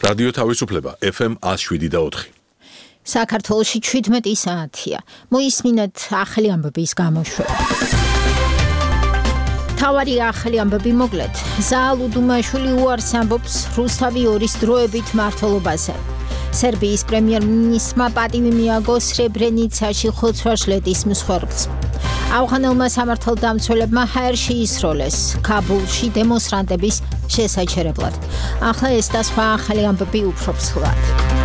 რადიო თავისუფლება FM 107.4. საქართველოში 17 საათია. მოისმინეთ ახალი ამბების გამოშვება. თავარი ახალი ამბები მოკლედ. ზაალ უდუმაშვილი უარს ამბობს რუსთავი 2-ის დროებით მმართველობაზე. სერბიის პრემიერ-მინისტრმა პატივი მიაგო სრებრენიცაში ხოცვა-ჟლეტის მსხვერპლს. ავღანელმა სამართალდამცველებმა ჰაერში ისროლეს ქაბულში დემონსტრანტების შესაჩერებლად. ახლა ეს და სხვა ახალი ამბები უფრო მსხლად.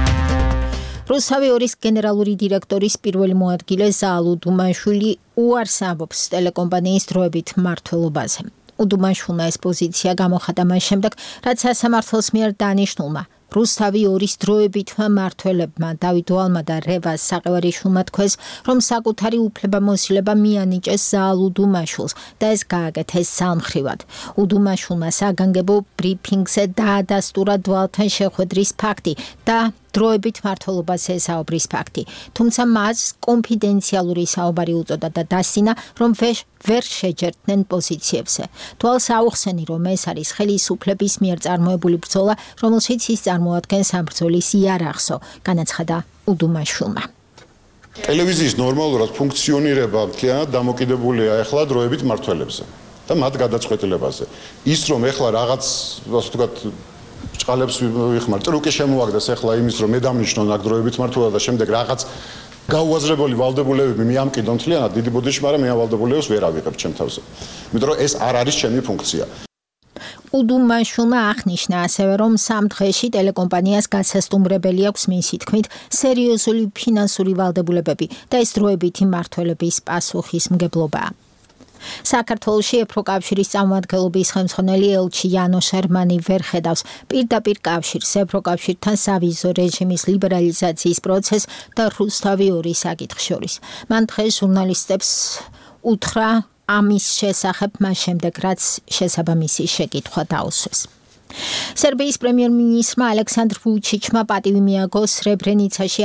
რუსთავი 2-ის გენერალური დირექტორის პირველი მოადგილე ზაალ უდუმაშვილი უარს ამბობს ტელეკომპანიის დროებით მმართველობაზე. უდუმაშვილმა ეს პოზიცია გამოხატა მას შემდეგ, რაც სასამართლოს მიერ დანიშნულმა რუსთავი 2-ის დროებითმა მმართველებმა დავით ვალმა და რევაზ საყევარიშვილმა თქვეს, რომ საკუთარი უფლებამოსილება მიანიჭეს ზაალ უდუმაშვილს და ეს გააკეთეს ძალმხრივად. უდუმაშვილმა საგანგებო ბრიფინგზე დაადასტურა დვალთან შეხვედრის ფაქტი და დროებით მმართველობაზე საუბრის ფაქტი. თუმცა მას კონფიდენციალური საუბარი უწოდა და დასცინა, რომ ვერ შეჯერდნენ პოზიციებზე. თვალს აუხსენი, რომ ეს არის ხელისუფლების მიერ წარმოებული ბრძოლა, რომელშიც ის წარმოადგენს ამ ბრძოლის იარაღსო, განაცხადა უდუმაშვილმა. ტელევიზიის ნორმალურად ფუნქციონირება მთლიანად დამოკიდებულია ახლა დროებით მმართველებზე და მათ გადაწყვეტილებაზე. ის რომ ახლა რაღაც, ასე ვთქვათ, ჭყალებს ვიხმარ, ტრუკი შემოაგდეს ახლა იმის, რომ მე დამნიშნო ნაგდროებით მმართველობა და შემდეგ რაღაც გაუაზრებელი ვალდებულებები მიამკიდონ მთლიანად დიდი ბოდიში, მაგრამ მე ავალდებულებას ვერ ავიღებ ჩემ თავზე. იმიტომ რომ ეს არ არის ჩემი ფუნქცია. უდუმაშვილმა აღნიშნა ასევე, რომ 3 დღეში ტელეკომპანიას გასასტუმრებელი აქვს მისი თქმით სერიოზული ფინანსური ვალდებულებები და ეს დროებითი მმართველობის პასუხისმგებლობაა. საქართველოში ევროკავშირის წარმომადგენლობის ხელმძღვანელი ელჩი იანო შერმანი ვერ ხედავს პირდაპირ კავშირს ევროკავშირთან სავიზო რეჟიმის ლიბერალიზაციის პროცესს და რუსთავი 2-ის საკითხს შორის. მან დღეს ჟურნალისტებს უთხრა ამის შესახებ მას შემდეგ, რაც შესაბამისი შეკითხვა დაუსვეს. სერბიის პრემიერ-მინისტრმა ალექსანდრ ვუჩიჩმა პატივი მიაგო სრებრენიცაში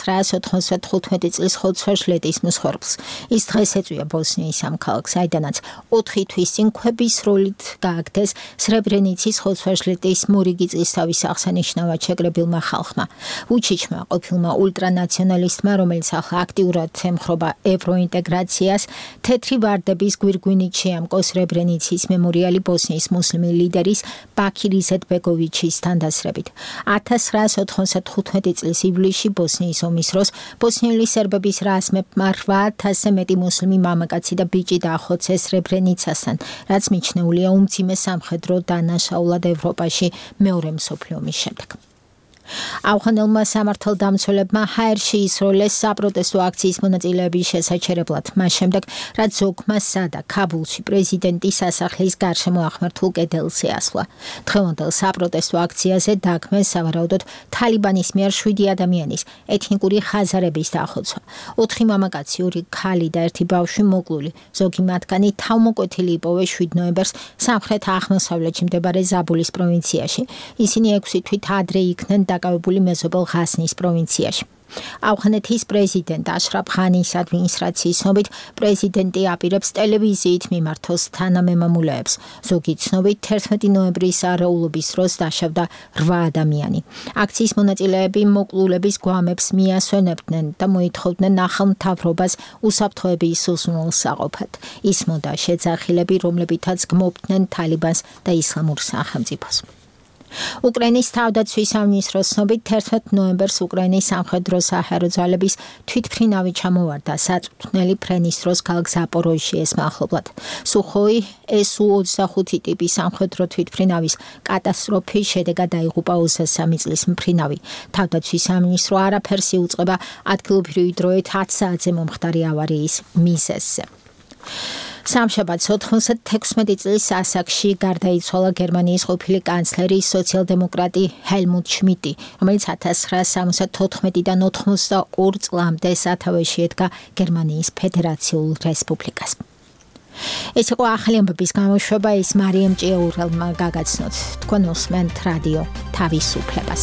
1995 წლის ხოცვა-ჟლეტის მსხვერპლს. ის დღეს ეწვია ბოსნიის ამ ქალაქს, საიდანაც 4 თვის წინ ქვების როლით გააგდეს სრებრენიცის ხოცვა-ჟლეტის მორიგი წლისთავის აღსანიშნავად შეკრებილმა ხალხმა. ვუჩიჩმა, ყოფილმა ულტრანაციონალისტმა, რომელიც ახლა აქტიურად ემხრობა ევროინტეგრაციას, თეთრი ვარდების გვირგვინით შეამკო სრებრენიცის მემორიალი ბოსნიის მუსლიმი ლიდერის ბაქი იზეტბეგოვიჩის თანდასრებით. 1995 წლის ივლისში ბოსნიის ომის დროს ბოსნიელი სერბების რაზმებმა 8000-ზე მეტი მუსლიმი მამაკაცი და ბიჭი დაახოცეს სრებრენიცასთან, რაც მიჩნეულია უმძიმე სამხედრო დანაშაულად ევროპაში მეორე მსოფლიო ომის შემდეგ. ავღანელმა სამართალდამცველებმა ჰაერში ისროლეს საპროტესტო აქციის მონაწილეების შესაჩერებლად, მას შემდეგ, რაც ზოგმა სადა ქაბულში პრეზიდენტის სასახლის გარშემო აღმართულ კედელზე ასვლა. დღევანდელ საპროტესტო აქციაზე დაგმეს სავარაუდოდ თალიბანის მიერ 7 ადამიანის ეთნიკური ხაზარების დახოცვა. 4 მამაკაცი, 2 ქალი და 1 ბავშვი მოკლული. ზოგი მათგანი თავმოკვეთილი იპოვეს 7 ნოემბერს სამხრეთ-აღმოსავლეთში მდებარე ზაბულის პროვინციაში. ისინი 6 თვით ადრე იქნენ დაკავებული მეზობელ ღაზნის პროვინციაში. ავღანეთის პრეზიდენტ აშრაფ ღანის ადმინისტრაციის ცნობით, პრეზიდენტი აპირებს ტელევიზიით მიმართოს თანამემამულეებს. ზოგი ცნობით 11 ნოემბრის არეულობის დროს დაშავდა 8 ადამიანი. აქციის მონაწილეები მოკლულების გვამებს მიასვენებდნენ და მოითხოვდნენ ახალ მთავრობას უსაფრთხოების უზრუნველს აყოფათ. ისმოდა შეძახილები, რომლებითაც გმობდნენ თალიბანს და ისლამურ სახელმწიფოს. უკრაინის თავდაცვის სამინისტროს ცნობით 11 ნოემბერს უკრაინის სამხედრო საჰაერო ძალების თვითმფრინავი ჩამოვარდა საწვრთნელი ფრენის დროს ქალაქ ზაპოროჟიეს მახლობლად. სუხოი SU-25 ტიპის სამხედრო თვითმფრინავის კატასტროფის შედეგად დაიღუპა 23 წლის მფრინავი. თავდაცვის სამინისტრო არაფერს იუწყება ადგილობრივი დროით 10 საათზე მომხდარი ავარიის მიზეზზე. სამშაბათს 96 წლის ასაკში გარდაიცვალა გერმანიის ყოფილი კანცლერი სოციალ-დემოკრატი ჰელმუტ შმიტი, რომელიც 1974-დან 92 წლამდე სათავეში ედგა გერმანიის ფედერაციულ რესპუბლიკას. ეს იყო ახალი ამბების გამოშვება, ის მარიამ ჭიაურელმა გაგაცნოთ. თქვენ უსმენთ რადიო თავისუფლებას.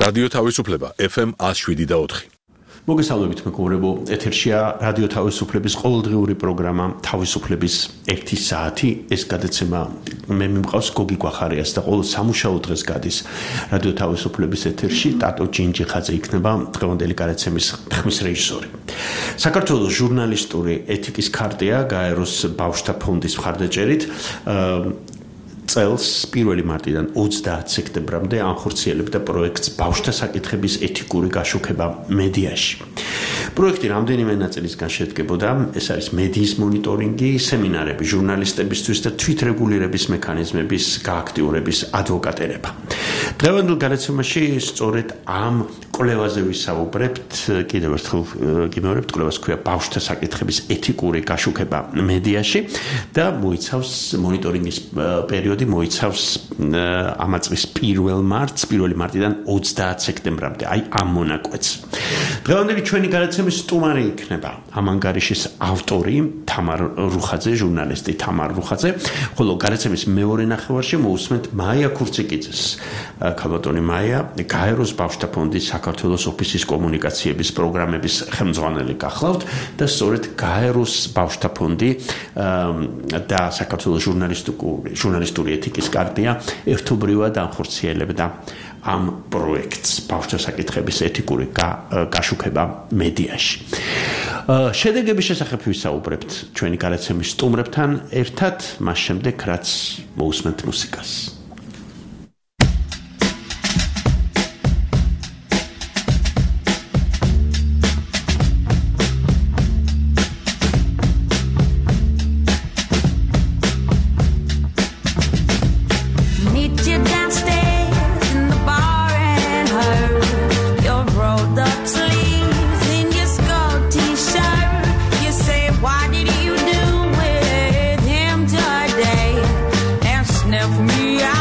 რადიო თავისუფლება FM 107.4. მოგესალმებით მეგობრებო, ეთერშია რადიო თავისუფლების ყოველდღიური პროგრამა თავისუფლების 1 საათი. ეს გადაცემა მე მიმყავს გოგი გვახარიას და ყოველ სამუშაო დღეს გადის რადიო თავისუფლების ეთერში. ტატო ჯინჯიხაძე იქნება დღევანდელი გადაცემის ხმის რეჟისორი. საქართველოს ჟურნალისტური ეთიკის ქარტია გაეროს ბავშვთა ფონდის მხარდაჭერით წელს 1 მარტიდან 30 სექტემბრამდე ანხორციელებდა პროექტს ბავშვთა საკითხების ეთიკური გაშუქება მედიაში. პროექტი რამდენიმე ნაწილისგან შედგებოდა. ეს არის მედიის მონიტორინგი, სემინარები ჟურნალისტებისთვის და თვითრეგულირების მექანიზმების გააქტიურების ადვოკატირება. დღევანდელ გადაცემაში სწორედ ამ კვლევაზე ვისაუბრებთ. კიდევ ერთხელ გიმეორებთ, კვლევას ქვია ბავშვთა საკითხების ეთიკური გაშუქება მედიაში და მოიცავს მონიტორინგის პერიოდი მოიცავს ამ წლის 1 მარტიდან 30 სექტემბრამდე, აი ამ მონაკვეთს. დღევანდელი ჩვენი გადაცემის სტუმარი იქნება ამ ანგარიშის ავტორი თამარ რუხაძე, ჟურნალისტი თამარ რუხაძე, ხოლო გადაცემის მეორე ნახევარში მოусმენთ მაია ქურციკიძეს. ქალბატონი მაია გაეროს ბავშვთა ფონდის საქართველოს ოფისის კომუნიკაციების პროგრამების ხელმძღვანელი გახლავთ და სწორედ გაეროს ბავშვთა ფონდი და საქართველოს ჟურნალისტური ეთიკის კარტია ერთობრივად ანხორციელებდა ამ პროექტს ბავშვთა საკითხების ეთიკური გაშუქება მედიაში. შედეგების შესახებ ვისაუბრებთ ჩვენი გადაცემის სტუმრებთან ერთად, მას შემდეგ რაც მოусმენთ მუსიკას. Me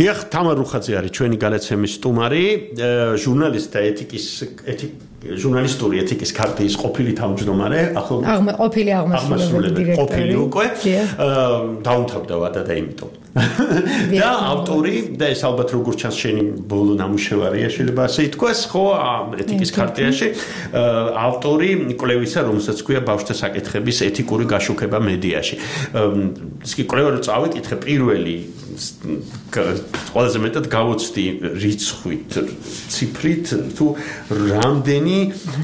დიახ, თამარ რუხაძე არის ჩვენი გადაცემის სტუმარი, ჟურნალისტი და ჟურნალისტური ეთიკის ქარტიის ყოფილი თავმჯდომარე, ყოფილი აღმასრულებელი დირექტორი. ყოფილი უკვე დაუნთავდა ვადა და იმიტომ. და ავტორი და ეს ალბათ როგორც ჩანს შენი ბოლო ნამუშევარია შეიძლება ასე ითქვას, ხო, ეთიკის ქარტიაში ავტორი კვლევისა, რომელსაც ქვია ბავშვთა საკითხების ეთიკური გაშუქება მედიაში. ის კი კვლევა რო წავიკითხე პირველი ყველაზე მეტად გავოცდი რიცხვით, ციფრით თუ რამდენი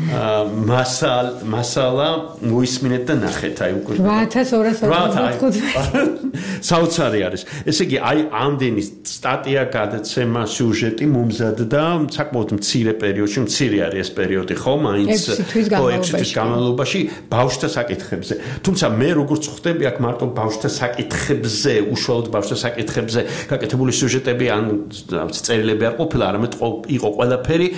მასალა მოისმინეთ და ნახეთ, აი უკვე 8255 საოცარი არის. ესე იგი, აი ამდენი სტატია, გადაცემა, სიუჟეტი მომზადდა საკმაოდ მცირე პერიოდში, მცირე არის ეს პერიოდი, ხო, მაინც 6 თვის განმავლობაში ბავშვთა საკითხებზე. თუმცა მე როგორც ხვდები აქ მარტო ბავშვთა საკითხებზე, უშუალოდ ბავშვთა საკითხებზე გაკეთებული სიუჟეტები ან წერილები არ ყოფილა, არამედ იყო ყველაფერი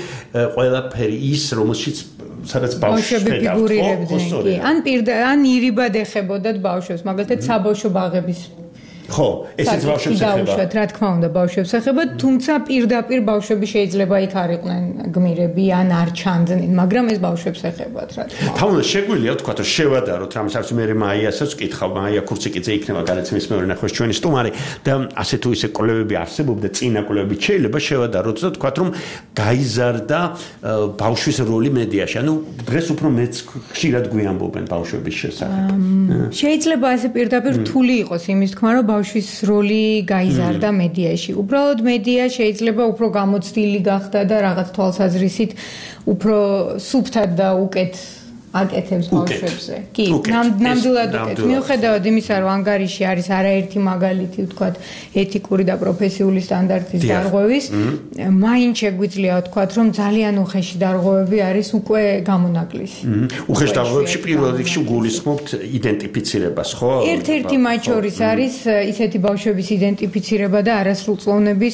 ის, რომელშიც სადაც ბავშვები ფიგურირებდნენ, კი. ან ირიბად ეხებოდათ ბავშვებს, მაგალითად საბავშვო ბაღების ხო, ესეც ბავშვებს ეხება. რა თქმა უნდა, ბავშვებს ეხება, თუმცა პირდაპირ ბავშვები შეიძლება იქ არ იყვნენ გმირები ან არ ჩანდნენ, მაგრამ ეს ბავშვებს ეხებათ, რა თქმა უნდა. თამარ შეგვიძლია თქვა, რომ შევადაროთ რამესაც მე მაიასაც ვკითხავ, მაია ქურციკიძე იქნება გადაცემის მეორე ნახევრის ჩვენი სტუმარი და ასე თუ ისე კვლევები არსებობდა, წინა კვლევები შეიძლება შევადაროთ და თქვა, რომ გაიზარდა ბავშვის როლი მედიაში. ანუ დღეს უფრო მეც ხშირად გვიამბობენ ბავშვების შესახებ. შეიძლება ასე პირდაპირ რთული იყოს იმის თქმა, რომ ბავშვის როლი გაიზარდა მედიაში. უბრალოდ მედია შეიძლება უფრო გამოცდილი გახდა და რაღაც თვალსაზრისით უფრო სუფთად და უკეთ აკეთებს ბავშვებზე. კი, ნამდვილად უკეთ. მიუხედავად იმისა, რომ ანგარიში არის არაერთი მაგალითი, ვთქვათ, ეთიკური და პროფესიული სტანდარტის დარღვევის, მაინც შეგვიძლია ვთქვათ, რომ ძალიან უხეში დარღვევები არის უკვე გამონაკლისი. უხეში დარღვევებში პირველ რიგში გულისხმობთ იდენტიფიცირებას, ხო? ერთ-ერთი მათ შორის არის ისეთი ბავშვების იდენტიფიცირება და არასრულწლოვნების,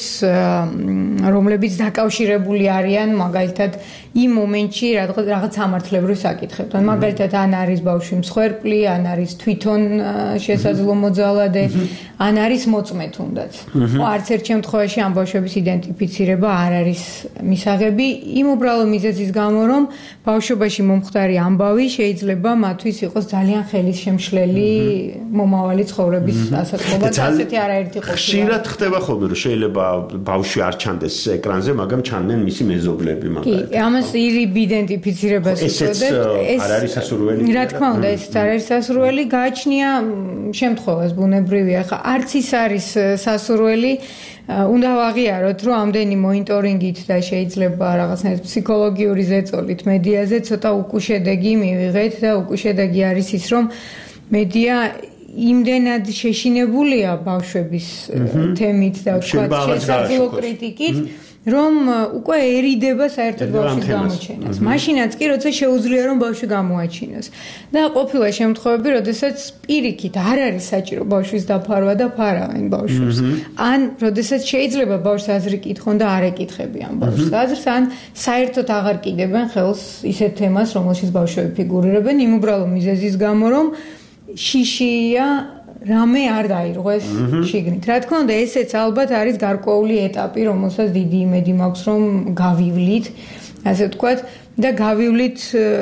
რომლებიც დაკავშირებული არიან მაგალითად იმ მომენტში რაღაც სამართლებრივ საკითხებს. მაგალითად ან არის ბავშვი მსხვერპლი, ან არის თვითონ შესაძლო მოძალადე, ან არის მოწმე თუნდაც. არც ერთ შემთხვევაში ამ ბავშვების იდენტიფიცირება არ არის მისაღები იმ უბრალო მიზეზის გამო, რომ ბავშვობაში მომხდარი ამბავი შეიძლება მათთვის იყოს ძალიან ხელისშემშლელი მომავალი ცხოვრების ასაწყობა და ასეთი არაერთი ყოფილა. ხშირად ხდება ხოლმე, რომ შეიძლება ბავშვი არ ჩანდეს ეკრანზე, მაგრამ ჩანდნენ მისი მეზობლები მაგალითად. კი, ამას ირიბ იდენტიფიცირებას უწოდებს. არ არის სასურველი. რა თქმა უნდა, ეს არ არის სასურველი, გააჩნია შემთხვევას ბუნებრივია. ხა არც ის არის სასურველი, უნდა ვაღიაროთ, რომ ამდენი მონიტორინგით და შეიძლება რაღაცნაირად ფსიქოლოგიური ზეწოლით მედიაზე ცოტა უკუშედეგი მივიღეთ და უკუშედეგი არის ის, რომ მედია იმდენად შეშინებულია ბავშვების თემით და ვთქვათ შესაძლო კრიტიკით, რომ უკვე ერიდება საერთოდ ბავშვის გამოჩენას. მაშინაც კი, როცა შეუძლია რომ ბავშვი გამოაჩინოს. და ყოფილა შემთხვევები, როდესაც პირიქით არ არის საჭირო ბავშვის დაფარვა და ფარავენ ბავშვს. ან როდესაც შეიძლება ბავშვს აზრი კითხონ და არ ეკითხებიან ბავშვს აზრს, ან საერთოდ აღარ კიდებენ ხელს ისეთ თემას, რომელშიც ბავშვები ფიგურირებენ, იმ უბრალო მიზეზის გამო, რომ შიშია რამე არ დაირღვეს შიგნით. რა თქმა უნდა, ესეც ალბათ არის გარკვეული ეტაპი, რომელსაც დიდი იმედი მაქვს, რომ გავივლით, ასე ვთქვათ, და გავივლით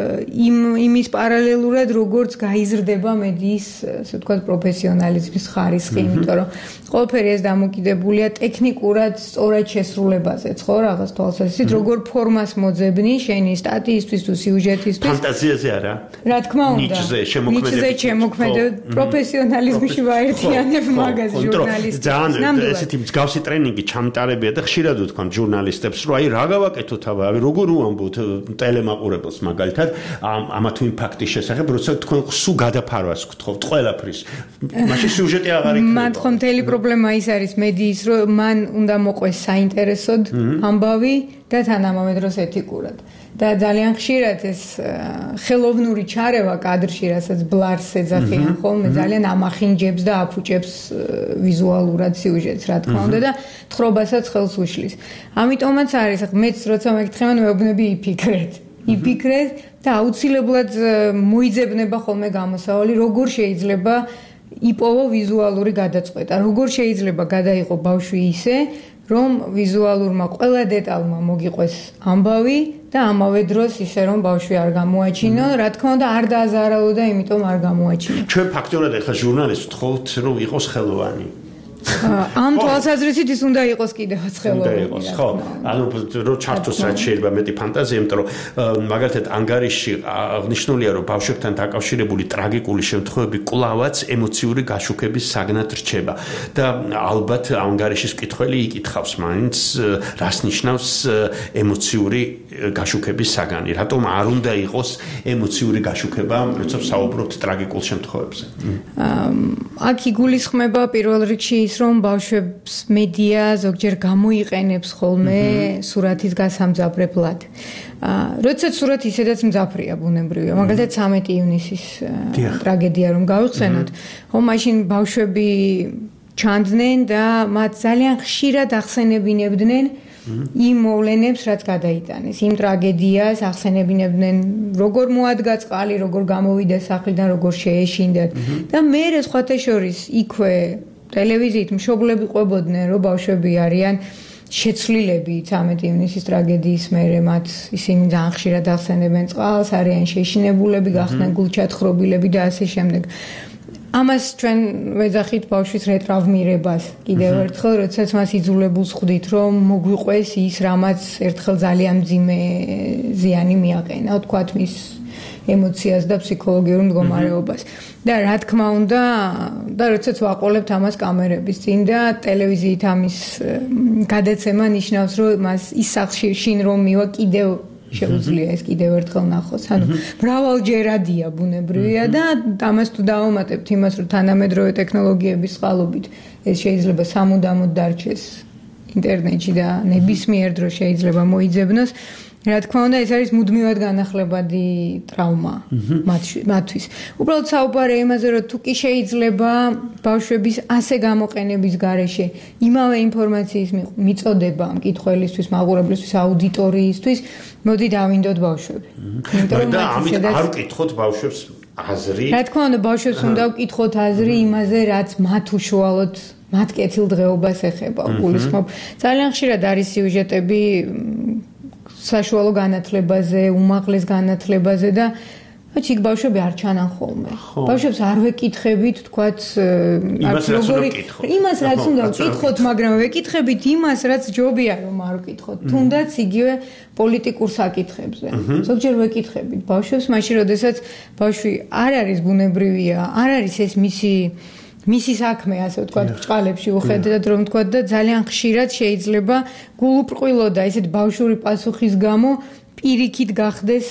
იმის პარალელურად, როგორც გაიზრდება მედიის, ასე ვთქვათ, პროფესიონალიზმის ხარისხი, იმიტომ რომ ყველაფერი ეს დამოკიდებულია ტექნიკურად სწორად შესრულებაზეც, ხო, რაღაც თვალსაზრისით, როგორ ფორმას მოძებნი შენი სტატიისთვის თუ სიუჟეტისთვის. ფანტაზიაზე არა? რა თქმა უნდა. ნიჭზე შემოქმედებით პროფესიონალიზმში ვაერთიანებ მაგას ჟურნალისტებს. ძალიან ესეთი მსგავსი ტრენინგი ჩამტარებია და ხშირად ვთქვამ ჟურნალისტებს, რომ აი რა გავაკეთოთ აბა, როგორ უამბოთ ტელემაყურებელს მაგალითად ამა თუ იმ ფაქტის შესახებ, როცა თქვენ სულ გადაფარვას გთხოვთ ყველაფრის. მაშინ სიუჟეტი აღარ იქნება. მათ ხომ მთელი პრობლემა ის არის მედიის, რომ მან უნდა მოყვეს საინტერესოდ ამბავი და თანამედროვე დროს ეთიკურად. და ძალიან ხშირად ეს ხელოვნური ჩარევა კადრში, რასაც ბლარს ეძახიან ხოლმე, ძალიან ამახინჯებს და აფუჭებს ვიზუალურად სიუჟეტს, რა თქმა უნდა და თხრობასაც ხელს უშლის. ამიტომაც არის, მეც როცა მეკითხებიან, მეუბნები იფიქრეთ და აუცილებლად მოიძებნება ხოლმე გამოსავალი, როგორ შეიძლება იპოვო ვიზუალური გადაწყვეტა, როგორ შეიძლება გადაიღო ბავშვი ისე, რომ ვიზუალურმა ყველა დეტალმა მოგიყვეს ამბავი და ამავე დროს ისე რომ ბავშვი არ გამოაჩინო, რა თქმა უნდა არ დააზარალო და იმიტომ არ გამოაჩინო. ჩვენ ფაქტობრივად ახლა ჟურნალისტ ვთხოვთ რომ იყოს ხელოვანი. ამ თვალსაზრისით ის უნდა იყოს კიდევაც ხელოვანი. ხო, ანუ რომ ჩართოს რაც შეიძლება მეტი ფანტაზია, იმიტომ რომ მაგალითად ანგარიში აღნიშნულია რომ ბავშვებთან დაკავშირებული ტრაგიკული შემთხვევები კვლავაც ემოციური გაშუქების საგნად რჩება და ალბათ ანგარიშის მკითხველი იკითხავს მაინც რას ნიშნავს ემოციური გაშუქების საგანი, რატომ არ უნდა იყოს ემოციური გაშუქება, როცა საუბრობთ ტრაგიკულ შემთხვევებზე. აქ იგულისხმება პირველ რიგში ის რომ ბავშვებს მედია ზოგჯერ გამოიყენებს ხოლმე სურათის გასამძაფრებლად. როდესაც სურათი ისედაც მძაფრია ბუნებრივია, მაგალითად 13 ივნისის ტრაგედია რომ გავიხსენოთ, ხო მაშინ ბავშვები ჩანდნენ და მათ ძალიან ხშირად ახსენებინებდნენ იმ მოვლენებს, რაც გადაიტანეს, იმ ტრაგედიას ახსენებინებდნენ, როგორ მოადგა წყალი, როგორ გამოვიდა სახლიდან, როგორ შეეშინდა და მე სხვათა შორის იქვე ტელევიზიით მშობლები ყვებოდნენ, რომ ბავშვები არიან შეცვლილები 13 ივნისის ტრაგედიის მერე, მათ ისინი ძალიან ხშირად ახსენებენ წყალს, არიან შეშინებულები, გახდნენ გულჩათხრობილები და ასე შემდეგ. ამას ჩვენ ვეძახით ბავშვის რეტრავმირებას. კიდევ ერთხელ, როდესაც მას იძულებულს ხვდით, რომ მოგვიყვეს ის, რამაც ერთხელ ძალიან მძიმე ზიანი მიაყენა, თქვათ მის ემოციას და ფსიქოლოგიურ მდგომარეობას. და რა თქმა უნდა, და როდესაც ვაყოლებთ ამას კამერების წინ და ტელევიზიით ამის გადაცემა ნიშნავს, რომ მას ის სახლში შინ რომ მივა კიდევ შეუძლია ეს კიდევ ერთხელ ნახოს. ანუ მრავალჯერადია ბუნებრივია და ამას თუ დავამატებთ იმას, რომ თანამედროვე ტექნოლოგიების წყალობით ეს შეიძლება სამუდამოდ დარჩეს ინტერნეტში და ნებისმიერ დროს შეიძლება მოიძებნოს. რა თქმა უნდა, ეს არის მუდმივად განახლებადი ტრავმა მათთვის. უბრალოდ საუბარია იმაზე, რომ თუ კი შეიძლება ბავშვების ასე გამოყენების გარეშე იმავე ინფორმაციის მიწოდება მკითხველისთვის, მაყურებლისთვის, აუდიტორიისთვის, მოდი დავინდოთ ბავშვები. და ამით არ ვკითხოთ ბავშვებს აზრი. რა თქმა უნდა, ბავშვებს უნდა ვკითხოთ აზრი იმაზე, რაც მათ უშუალოდ მათ კეთილდღეობას ეხება. გულისხმობ, ძალიან ხშირად არის სიუჟეტები საშუალო განათლებაზე, უმაღლეს განათლებაზე და იქ ბავშვები არ ჩანან ხოლმე. ბავშვებს არ ვეკითხებით, თქვათ, იმას რაც უნდა ვკითხოთ, მაგრამ ვეკითხებით იმას, რაც ჯობია რომ არ ვკითხოთ. თუნდაც იგივე პოლიტიკურ საკითხებზე. ზოგჯერ ვეკითხებით ბავშვებს, მაშინ როდესაც ბავშვი არ არის ბუნებრივია, არ არის ეს მისი საქმე, ასე ვთქვათ, ბჭყალებში უხედავთ რომ ვთქვათ და ძალიან ხშირად შეიძლება გულუბრყვილო და ესეთ ბავშვური პასუხის გამო პირიქით გახდეს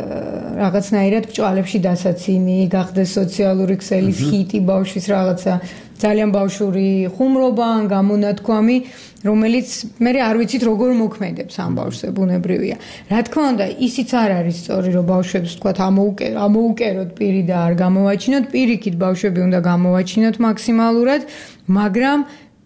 რაღაცნაირად ბჭყალებში დასაცინი, გახდეს სოციალური ქსელის ჰიტი ბავშვის რაღაცა ძალიან ბავშვური ხუმრობა ან გამონათქვამი, რომელიც მე არ ვიცით როგორ მოქმედებს ამ ბავშვზე ბუნებრივია. რა თქმა უნდა, ისიც არ არის სწორი, რომ ბავშვებს თქვათ ამოუკეროთ პირი და არ გამოვაჩინოთ, პირიქით ბავშვები უნდა გამოვაჩინოთ მაქსიმალურად, მაგრამ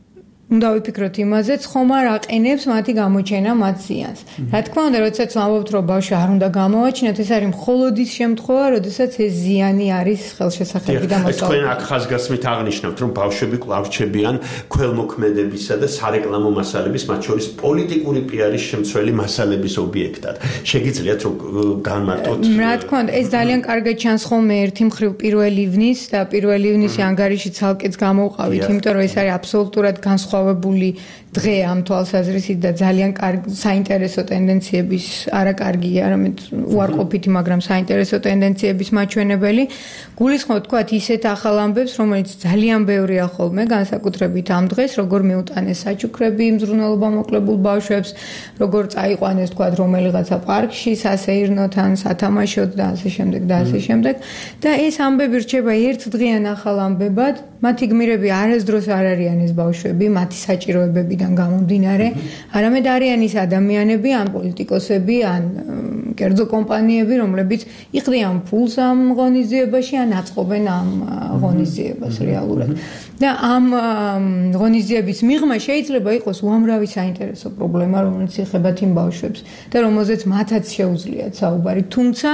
უნდა ვიფიქროთ იმაზეც, ხომ არ აყენებს მათი გამოჩენა მათ ზიანს. რა თქმა უნდა, როდესაც ვამბობთ, რომ ბავშვი არ უნდა გამოვაჩინოთ, ეს არის მხოლოდ ის შემთხვევა, როდესაც ეს ზიანი არის ხელშესახები და მოსწავლე. თქვენ აქ ხაზგასმით აღნიშნავთ, რომ ბავშვები კვლავ რჩებიან ქველმოქმედებისა და სარეკლამო მასალების, მათ შორის პოლიტიკური პიარის შემცველი მასალების ობიექტად. შეგიძლიათ რომ განმარტოთ? რა თქმა უნდა, ეს ძალიან კარგად ჩანს ხოლმე ერთი მხრივ 1 ივნის და 1 ივნისი ანგარიში ცალკეც გამოვყავით, იმიტომ რომ ეს არის აბსოლუტურად განსხვავებული დღე ამ თვალსაზრისით და ძალიან საინტერესო ტენდენციების, არა კარგი, არამედ უარყოფითი, მაგრამ საინტერესო ტენდენციების მაჩვენებელი. გულისხმობ თქვათ ისეთ ახალ ამბებს, რომელიც ძალიან ბევრია ხოლმე, განსაკუთრებით ამ დღეს, როგორ მიუტანეს საჩუქრები მზრუნველობა მოკლებულ ბავშვებს, როგორ წაიყვანეს თქვათ რომელიღაცა პარკში, სასეირნოთ ან სათამაშოდ და ასე შემდეგ და ასე შემდეგ. და ეს ამბები რჩება ერთდღიან ახალ ამბებად, მათი გმირები არასდროს არ არიან ეს ბავშვები, მათი საჭიროებებიდან გამომდინარე, არამედ არიან ის ადამიანები, ან პოლიტიკოსები, ან კერძო კომპანიები, რომლებიც იყრიან ფულს ამ ღონისძიებაში, ან აწყობენ ამ ღონისძიებას რეალურად. და ამ ღონისძიების მიღმა შეიძლება იყოს უამრავი საინტერესო პრობლემა, რომელიც ეხება იმ ბავშვებს და რომელზეც მათაც შეუძლიათ საუბარი, თუმცა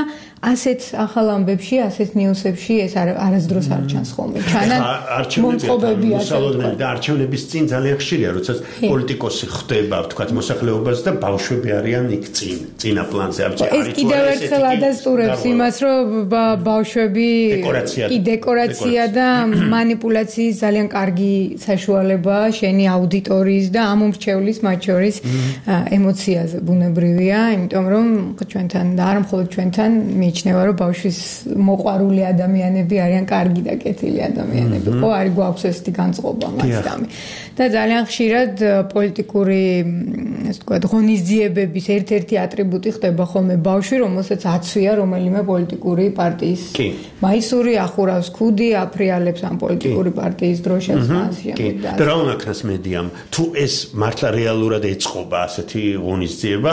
ასეთ ახალ ამბებში, ასეთ ნიუსებში ეს არასდროს არ ჩანს ხოლმე. ჩანან მომწყობები მოსალოდნელი და არჩევნების წინ ძალიან ხშირია, როცა პოლიტიკოსი ხდება, ვთქვათ, მოსახლეობას და ბავშვები არიან იქ წინა პლანზე. ეს კიდევ ერთხელ ადასტურებს იმას, რომ ბავშვები კი დეკორაცია და манипуляციის ძალიან კარგი საშუალებაა შენი აუდიტორიის და ამ მომრჩევლის მათ შორის ემოციაზე ბუნებრივია, იმიტომ რომ ჩვენთან და არა მხოლოდ ჩვენთან მიიჩნევა, რომ ბავშვის მოყვარული ადამიანები არიან კარგი და კეთილი ადამიანები. ხო, არის გვაქვს ესეთი განწყობა მასდამი. და ძალიან ხშირად პოლიტიკური, ასე ვთქვათ, ღონისძიებების ერთ-ერთი ატრიბუტი ხდება ხოლმე ბავშვი, რომელსაც აცვია რომელიმე პოლიტიკური პარტიის მაისური, ახურავს ქუდი, აფრიალებს ამ პოლიტიკური პარტიის დროშას მას შემდეგ. და რა უნდა ქნას მედიამ? თუ ეს მართლა რეალურად ეწყობა ასეთი ღონისძიება,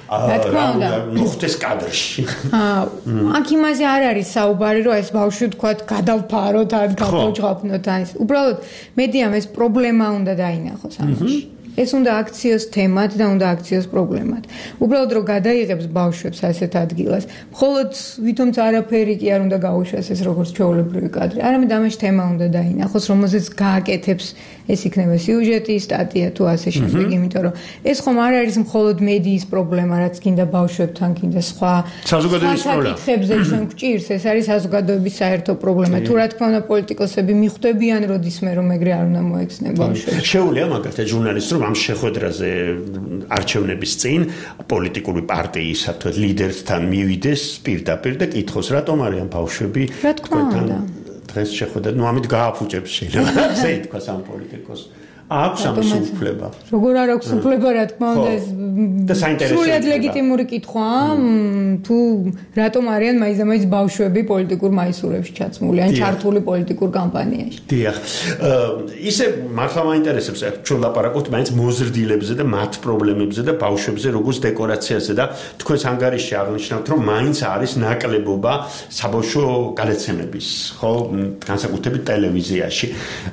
მოხდეს კადრში. აქ იმაზე არ არის საუბარი, რომ ეს ბავშვი თქვათ გადავფაროთ, ან გადავჯღაფნოთ, ან უბრალოდ მედიამ ეს პრობლემა უნდა დაინახოს ამაში. ეს უნდა აქციოს თემად და უნდა აქციოს პრობლემად. უბრალოდ რომ გადაიღებს ბავშვებს ასეთ ადგილას, მხოლოდ ვითომც არაფერი კი არ უნდა გაუშვას ეს როგორც ჩვეულებრივი კადრი. არამედ ამაში თემა უნდა დაინახოს, რომელზეც გააკეთებს ეს იქნება სიუჟეტი, სტატია თუ ასე შემდეგ, იმიტომ რომ ეს ხომ არ არის მხოლოდ მედიის პრობლემა, რაც კიდე ბავშვებთან, კიდე სხვა საკითხებზე ჩვენ გვჭირს, ეს არის საზოგადოების საერთო პრობლემა. თუ რა თქმა უნდა პოლიტიკოსები მიხვდებიან როდისმე რომ ეგრე არ უნდა მოექცნენ ბავშვებს. შეუძლია მაგალითად ჟურნალისტს ამ შეხვედრაზე არჩევნების წინ პოლიტიკური პარტიის საერთოდ ლიდერთან მივიდეს პირდაპირ და კითხოს რატომ არიან ბავშვები თქვენთან დღეს შეხვედრა ნუ ამით გააფუჭებს შეიძლება ასე ითქვას ამ პოლიტიკოს აქვს ამ უფლება როგორ არ აქვს უფლება რა თქმა უნდა ეს სრულად ლეგიტიმური კითხვაა თუ რატომ არიან მაიზამაიზ ბავშვები პოლიტიკურ მაისურებში ჩაცმული ან ჩართული პოლიტიკურ კამპანიაში დიახ ისე მართლა მაინტერესებს ჩვენ ლაპარაკობთ მაინც მოზრდილებზე და მათ პრობლემებზე და ბავშვებზე როგორც დეკორაციაზე და თქვენს ანგარიშში აღნიშნავთ რომ მაინც არის ნაკლებობა საბავშვო გადაცემების ხო განსაკუთრებით ტელევიზიაში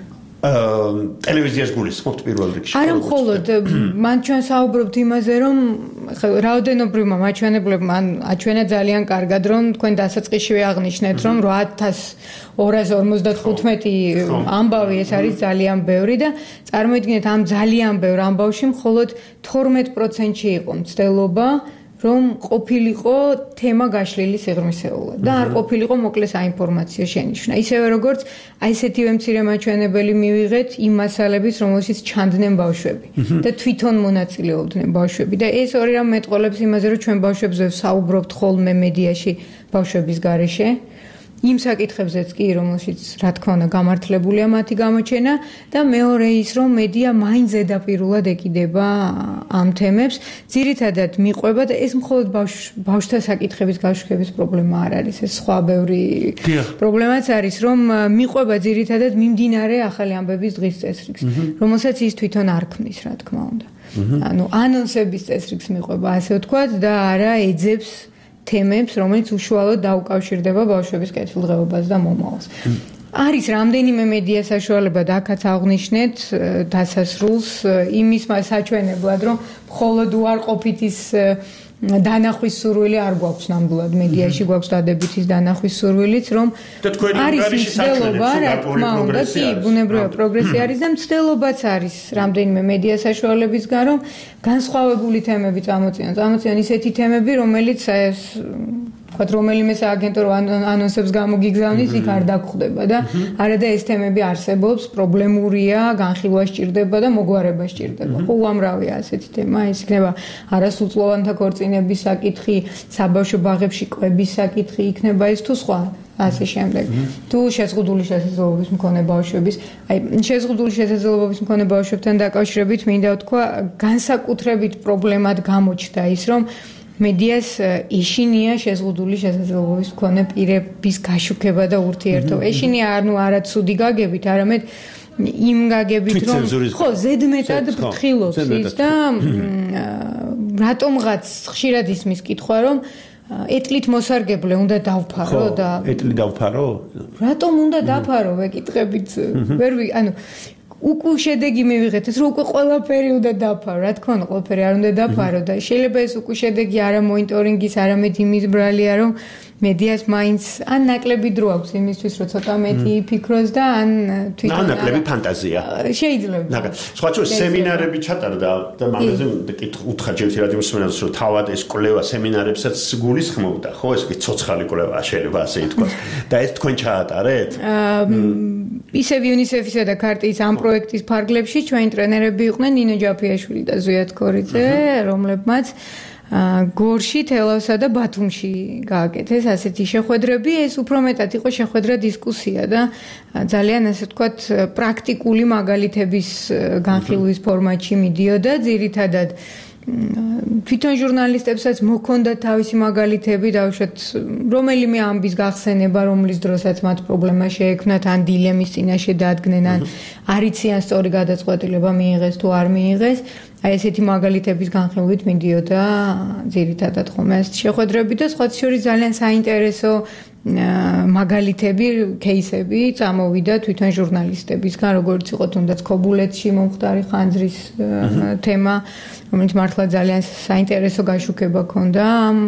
ტელევიზიას გულისხმობთ პირველ რიგში. არა მხოლოდ, მან ჩვენ საუბრობთ იმაზე, რომ რაოდენობრივმა მაჩვენებლებმა აჩვენა ძალიან კარგად, რომ თქვენ დასაწყისშივე აღნიშნეთ, რომ 8255 ამბავი ეს არის ძალიან ბევრი და წარმოიდგინეთ ამ ძალიან ბევრ ამბავში მხოლოდ 12%-ში იყო მცდელობა რომ ყოფილიყო თემა გაშლილი სიღრმისეულად და არ ყოფილიყო მოკლე საინფორმაციო შენიშვნა. ისევე როგორც აი ესეთივე მცირე მაჩვენებელი მივიღეთ იმ მასალების, რომელშიც ჩანდნენ ბავშვები და თვითონ მონაწილეობდნენ ბავშვები და ეს ორი რამ მეტყოლებს იმაზე, რომ ჩვენ ბავშვებზე საუბრობთ ხოლმე მედიაში ბავშვების გარეშე. იმ საკითხებზეც კი, რომელშიც რა თქმა უნდა გამართლებულია მათი გამოჩენა და მეორე ის, რომ მედია მაინც ზედაპირულად ეკიდება ამ თემებს, ძირითადად მიყვება და ეს მხოლოდ ბავშვთა საკითხების გაშუქების პრობლემა არ არის, ეს სხვა ბევრი პრობლემაც არის, რომ მიყვება ძირითადად მიმდინარე ახალი ამბების დღის წესრიგს, რომელსაც ის თვითონ არ ქმნის, რა თქმა უნდა. ანუ ანონსების წესრიგს მიყვება, ასე ვთქვათ, და არა ეძებს თემებს, რომელიც უშუალოდ დაუკავშირდება ბავშვების კეთილდღეობას და მომავალს. არის რამდენიმე მედია საშუალება და აქაც აღნიშნეთ დასასრულს იმის საჩვენებლად, რომ მხოლოდ უარყოფითის დანახვის სურვილი არ გვაქვს ნამდვილად მედიაში გვაქვს დადებითის დანახვის სურვილიც რომ არის მცდელობა რა თქმა უნდა კი ბუნებრივია პროგრესი არის და მცდელობაც არის რამდენიმე მედია საშუალებისგან რომ განსხვავებული თემები წამოწიონ ისეთი თემები რომელიც ვთქვათ რომელიმე სააგენტო ანონსებს გამოგიგზავნის იქ არ დაგხვდება და არადა ეს თემები არსებობს პრობლემურია განხილვა სჭირდება და მოგვარება სჭირდება ხო უამრავია ასეთი თემა ეს იქნება არასრულწლოვანთა ქორწინების საკითხი საბავშვო ბაღებში კვების საკითხი იქნება ეს თუ სხვა ასე შემდეგ თუ შეზღუდული შესაძლებლობის მქონე ბავშვების აი შეზღუდული შესაძლებლობის მქონე ბავშვებთან დაკავშირებით მინდა ვთქვა განსაკუთრებით პრობლემად გამოჩნდა ის რომ მედიას ეშინია შეზღუდული შესაძლებლობის მქონე პირების გაშუქება და ურთიერთობა. ეშინია არა ცუდი გაგებით, არამედ იმ გაგებით, რომ ხო, ზედმეტად ფრთხილობს ის და რატომღაც ხშირად ისმის კითხვა, რომ ეტლით მოსარგებლე უნდა დავფარო და ეტლით დავფარო? რატომ უნდა დაფარო, ვეკითხებით. ანუ უკვე შედეგი მივიღეთ, რომ უკვე ყველაფერი უნდა დაფარო, რა თქმა უნდა, ყველაფერი არ უნდა დაფარო და შეიძლება ეს უკვე შედეგი არა მონიტორინგის, არამედ იმის ბრალია, რომ მედიას მაინც ან ნაკლები დრო აქვს იმისთვის, რომ ცოტა მეტი იფიქროს და ან თვითონ ან ნაკლები ფანტაზია. შეიძლება. სხვა სემინარები ჩატარდა და მაგაზე უთხრა ჯერ რადიო მსმენელს, რომ თავად ეს კვლევა სემინარებსაც გულისხმობდა, ხო, ეს კი ცოცხალი კვლევა შეიძლება ასე ითქვას. და ეს თქვენ ჩაატარეთ? ისევ UNICEF-ისა და ქარტიის ამ პროექტის ფარგლებში ჩვენი ტრენერები იყვნენ ნინო ჯაფიაშვილი და ზვიად ქორიძე, რომლებმაც გორში, თელავსა და ბათუმში გააკეთეს ასეთი შეხვედრები. ეს უფრო მეტად იყო შეხვედრა დისკუსია და ძალიან ასე ვთქვათ პრაქტიკული მაგალითების განხილვის ფორმატში მიდიოდა. ძირითადად თვითონ ჟურნალისტებსაც მოქონდა თავისი მაგალითები, დავუშვათ რომელიმე ამბის გახსენება, რომლის დროსაც მათ პრობლემა შეექმნათ, ან დილემის წინაშე დადგნენ, ან არიციან სწორი გადაწყვეტილება მიიღეს თუ არ მიიღეს. აი ესეთი მაგალითების განხილვით მიდიოდა ძირითადად ხოლმე ეს შეხვედრები და სხვა შორის ძალიან საინტერესო მაგალითები, кейსები წამოვიდა თვითონ ჟურნალისტებისგან, როგორც იყო თუნდაც ქობულეთში მომხდარი ხანძრის თემა, რომელიც მართლა ძალიან საინტერესო გაშუქება ჰქონდა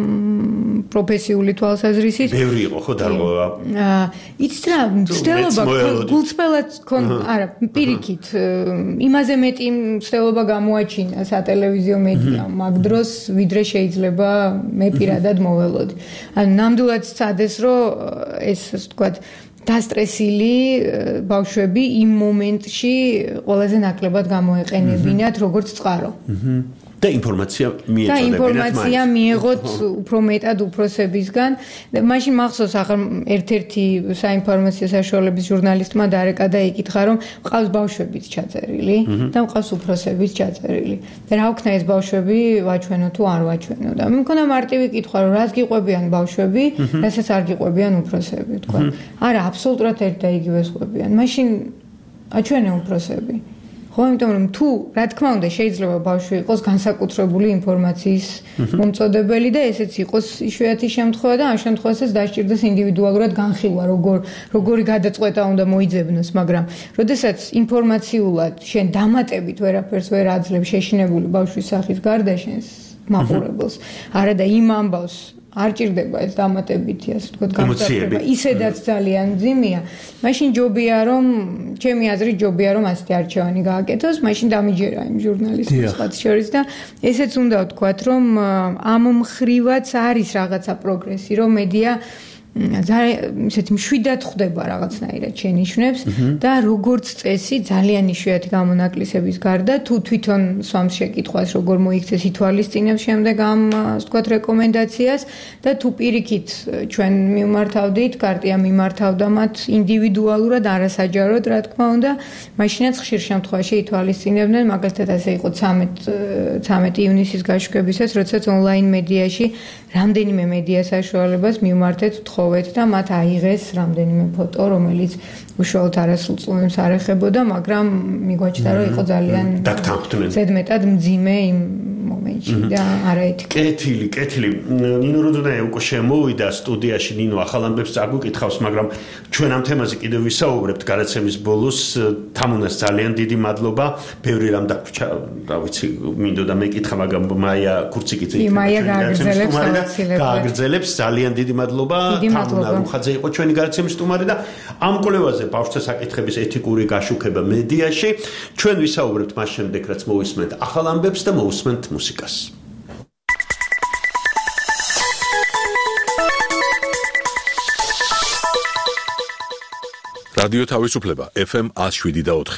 პროფესიული თვალსაზრისით. ბევრი იყო ხო დარღვევა? იცით რა, მცდელობა გულწრფელად არა, პირიქით, იმაზე მეტი მცდელობა გამოაჩინა სატელევიზიო მედიამ მაგ დროს, ვიდრე შეიძლება მე პირადად მოველოდი. ანუ ნამდვილად სცადეს, რომ ეს ასე ვთქვათ დასტრესილი ბავშვები იმ მომენტში ყველაზე ნაკლებად გამოეყენებინათ როგორც წყარო. და ინფორმაცია მიეწოდებინათ და ინფორმაცია მიიღოთ უფრო მეტად უფროსებისგან. მაშინ მახსოვს ახლა ერთ-ერთი საინფორმაციო საშუალებების ჟურნალისტმა დარეკა და იკითხა, რომ მყავს ბავშვებიც ჩაწერილი და მყავს უფროსებიც ჩაწერილი. და რა ვქნა ეს ბავშვები ვაჩვენო თუ არ ვაჩვენო და მქონდა მარტივი კითხვა, რომ რას გიყვებიან ბავშვები, რასაც არ გიყვებიან უფროსები, თქვა. არა, აბსოლუტურად ერთ და იგივეს ყვებიან. მაშინ აჩვენე უფროსები. ხო, იმიტომ რომ თუ რა თქმა უნდა შეიძლება ბავშვი იყოს განსაკუთრებული ინფორმაციის მომწოდებელი და ესეც იყოს იშვიათი შემთხვევა და ამ შემთხვევასაც დაჭირდეს ინდივიდუალურად განხილვა, როგორი გადაწყვეტა უნდა მოიძებნოს, მაგრამ როდესაც ინფორმაციულად შენ დამატებით ვერაფერს ვერ აძლევ შეშინებული ბავშვის სახის გარდა შენს მაყურებელს, არა და იმ ამბავს არ ჭირდება ეს დამატებითი, ასე ვთქვათ, გამოსწორება. ისედაც ძალიან მძიმეა. მაშინ ჯობია რომ, ჩემი აზრით ჯობია რომ ასეთი არჩევანი გააკეთოს, მაშინ დამიჯერა იმ ჟურნალისტებს სხვა შორის და ესეც უნდა ვთქვათ, რომ ამ მხრივაც არის რაღაცა პროგრესი, რომ მედია ისეთი მშვიდად ხვდება რაღაცნაირად შენიშვნებს და როგორც წესი ძალიან იშვიათი გამონაკლისების გარდა თუ თვითონ სვამს შეკითხვას როგორ მოიქცეს ითვალისწინებს შემდეგ ამ ასე ვთქვათ რეკომენდაციას და თუ პირიქით ჩვენ მიმართავდით, კარტია მიმართავდა მათ ინდივიდუალურად არასაჯაროდ რა თქმა უნდა, მაშინაც ხშირ შემთხვევაში ითვალისწინებდნენ, მაგალითად ასე იყო 13 ივნისის გაშუქებისას, როდესაც ონლაინ მედიაში რამდენიმე მედია საშუალებას მივმართეთ ვთხოვეთ და მათ აიღეს რამდენიმე ფოტო, რომელიც უშუალოდ არასრულწლოვანს არ ეხებოდა, მაგრამ მიგვაჩნდა, რომ იყო ძალიან ზედმეტად მძიმე იმ მომენტში და არაეთიკური. კეთილი. ნინო რუდნაია უკვე შემოვიდა სტუდიაში, ნინო ახალ ამბებს წაგვიკითხავს, მაგრამ ჩვენ ამ თემაზე კიდევ ვისაუბრებთ გადაცემის ბოლოს. თამუნას ძალიან დიდი მადლობა. ბევრი რამ დაგვრჩა, რა ვიცი, მინდოდა მეკითხა, მაგრამ მაია ქურციკიძე გააგრძელებს. ძალიან დიდი მადლობა. თამუნა რუხაძე იყო ჩვენი გადაცემის სტუმარი და ამ კვლევაზე ბავშვთა საკითხების ეთიკური გაშუქება მედიაში. ჩვენ ვისაუბრებთ მას შემდეგ, რაც მოვისმენთ ახალ ამბებს და მოვისმენთ მუსიკას. რადიო თავისუფლება FM 107.4.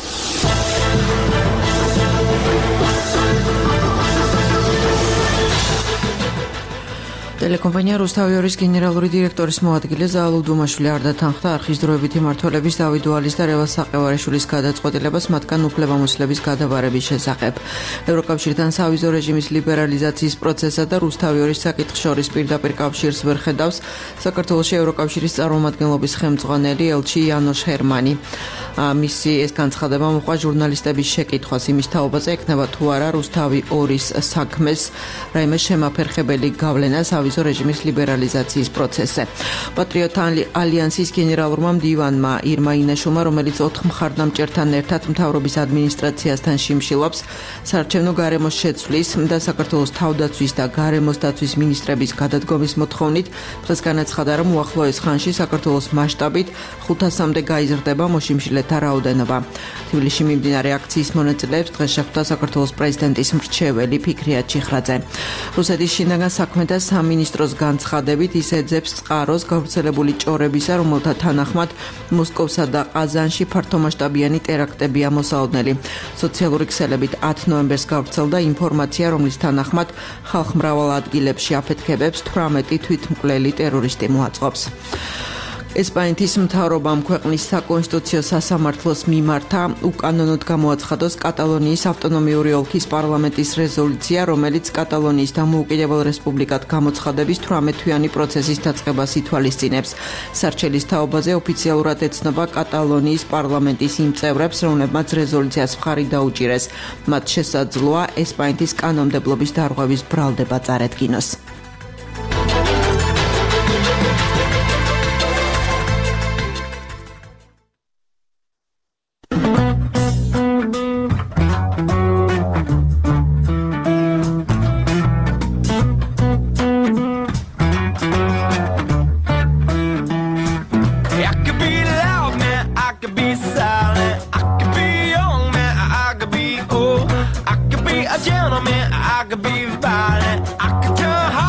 ტელეკომპანია რუსთავიორის გენერალური დირექტორის მოადგილე ზაალუ დუმაშვილი არ დათანხმდა არხის დროებითი მმართველების დავით ვალის და რევაზ საყევარიშვილის გადაწყვეტილებას მათგან უფლებამოსილების გადაბარების შესახებ. ევროკავშირთან სავიზო რეჟიმის ლიბერალიზაციის პროცესსა და რუსთავიორის საკითხს შორის პირდაპირ კავშირს ვერ ხედავს საქართველოში ევროკავშირის წარმომადგენლობის ხელმძღვანელი ელჩი იანოშ ჰერმანი. მისი ეს განცხადება მოყვა ჟურნალისტების შეკითხვას იმის თაობაზე ექნება თუ არა რუსთავი 2-ის საქმეს რაიმე შემაფერხებელი გავლენას ავიზო რეჟიმის ლიბერალიზაციის პროცესზე. პატრიოტ ალიანსის გენერალურმა მდივანმა ირმა ინაშვილმა, რომელიც 4 მხარდამჭერთან ერთად მთავრობის ადმინისტრაციასთან შიმშილობს საარჩევნო გარემოს შეცვლის და საქართველოს თავდაცვის და გარემოს დაცვის მინისტრების გადადგომის მოთხოვნით დღეს განაცხადა, რომ უახლოეს ხანში საქართველოს მასშტაბით 500-მდე გაიზრდება მოშიმშილეთა რაოდენობა. თბილისში მიმდინარე აქციის მონაწილეებს დღეს შეხვდა საქართველოს პრეზიდენტის მრჩეველი ფიქრიათ ჩიხრაძე. რუსეთის შინაგან საქმეთა სამინისტროს განცხადებით ის ეძებს წყაროს გავრცელებული ჭორებისა, რომელთა თანახმად მოსკოვსა და ყაზანში ფართომასშტაბიანი ტერაქტებია მოსალოდნელი. სოციალური ქსელებით 10 ნოემბერს გავრცელდა ინფორმაცია, რომლის თანახმად ხალხ მრავალ ადგილებში აფეთქებებს 18 თვითმკვლელი ტერორისტი მოაწყობს. ესპანეთის მთავრობამ ქვეყნის საკონსტიტუციო სასამართლოს მიმართა უკანონოდ გამოაცხადოს კატალონიის ავტონომიური ოლქის პარლამენტის რეზოლუცია, რომელიც კატალონიის დამოუკიდებელ რესპუბლიკად გამოცხადების 18-თვიანი პროცესის დაწყებას ითვალისწინებს. სარჩელის თაობაზე ოფიციალურად ეცნობა კატალონიის პარლამენტის იმ წევრებს, რომლებმაც რეზოლუციას მხარი დაუჭირეს. მათ შესაძლოა ესპანეთის კანონმდებლობის დარღვევის ბრალდება წარედგინოს. Gentleman, I could be violent. I could turn hard.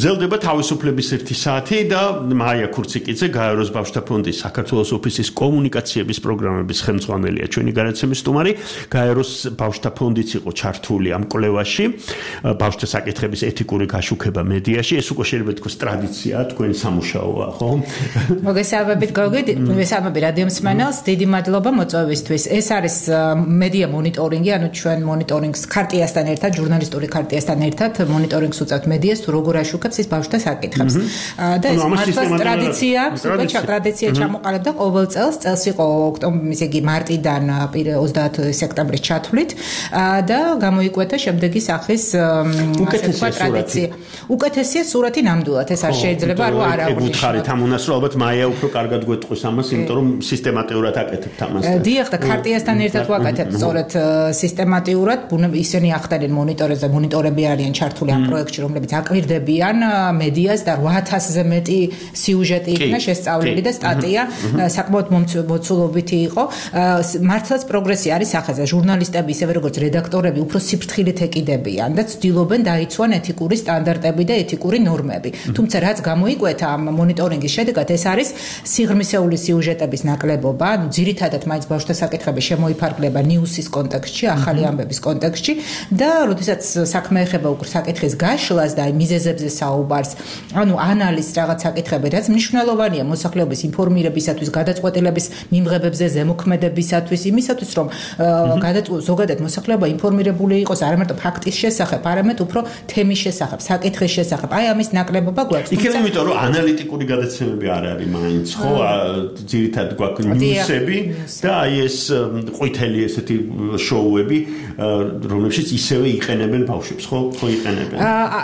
გრძელდება თავისუფლების 1 საათი და მაია ქურციკიძე გაეროს ბავშვთა ფონდის საქართველოს ოფისის კომუნიკაციების პროგრამების ხელმძღვანელია ჩვენი გადაცემის სტუმარი. გაეროს ბავშვთა ფონდიც იყო ჩართული ამ კვლევაში ბავშვთა საკითხების ეთიკური გაშუქება მედიაში. ეს უკვე შეიძლება თქვას ტრადიციაა თქვენი სამუშაოა, ხო? მოგესალმებით გოგო, მოგესალმებით რადიო მსმენელს, დიდი მადლობა მოწვევისთვის. ეს არის მედია მონიტორინგი, ანუ ჩვენ მონიტორინგს ქარტიასთან ერთად, ჟურნალისტური ქარტიასთან ერთად მონიტორინგს უწევთ მედიას, თუ როგორ აშუქებს ის ბავშვთა საკითხებს. და ეს მართლაც ტრადიცია ჩამოყალიბდა ყოველ წელს იყო ოქტომბრის, ესე იგი მარტიდან 30 სექტემბრის ჩათვლით და გამოიკვეთა შემდეგი სახის ტრადიცია. უკეთესია სურათი ნამდვილად, ეს არ შეიძლება რომ არ აღვნიშნოთ. გითხარით ამ უნას რომ ალბათ მაია უფრო კარგად გვეტყვის ამას, იმიტომ რომ სისტემატიურად აკეთებთ ამას. დიახ, და ქარტიასთან ერთად ვაკეთებთ სწორედ სისტემატიურად, ისინი ახდენენ მონიტორები არიან ჩართული ამ პროექტში, რომლებიც აკვირდებიან მედიას და 8000-ზე მეტი სიუჟეტი იქნა შესწავლილი და სტატია საკმაოდ მოცულობითი იყო. მართლაც პროგრესი არის სახეზე. ჟურნალისტები, ისევე როგორც რედაქტორები, უფრო სიფრთხილით ეკიდებიან და ცდილობენ დაიცვან ეთიკური სტანდარტები და ეთიკური ნორმები. თუმცა რაც გამოიკვეთა ამ მონიტორინგის შედეგად, ეს არის სიღრმისეული სიუჟეტების ნაკლებობა, ანუ ძირითადად მაინც ბავშვთა საკითხები შემოიფარგლება ნიუსის კონტექსტში, ახალი ამბების კონტექსტში და როდესაც საქმე ეხება უკვე საკითხის გაშლას და მიზეზებზე საუბარს, ანუ ანალიზს რაღაც საკითხები, რაც მნიშვნელოვანია მოსახლეობის ინფორმირებისათვის, გადაწყვეტილების მიმღებებზე, ზემოქმედებისათვის, იმისათვის, რომ ზოგადად მოსახლეობა ინფორმირებული იყოს არა მარტო ფაქტის შესახებ, არამედ უფრო თემის შესახებ, საკითხის შესახებ. აი ამის ნაკლებობა გვაქვს. იქნება იმიტომ რომ ანალიტიკური გადაცემები არ არის მაინც, ხო? ძირითადად გვაქვს ნიუსები და აი ეს ყვითელი ესეთი შოუები, რომლებშიც ისევე იყენებენ ბავშვებს, ხო იყენებენ.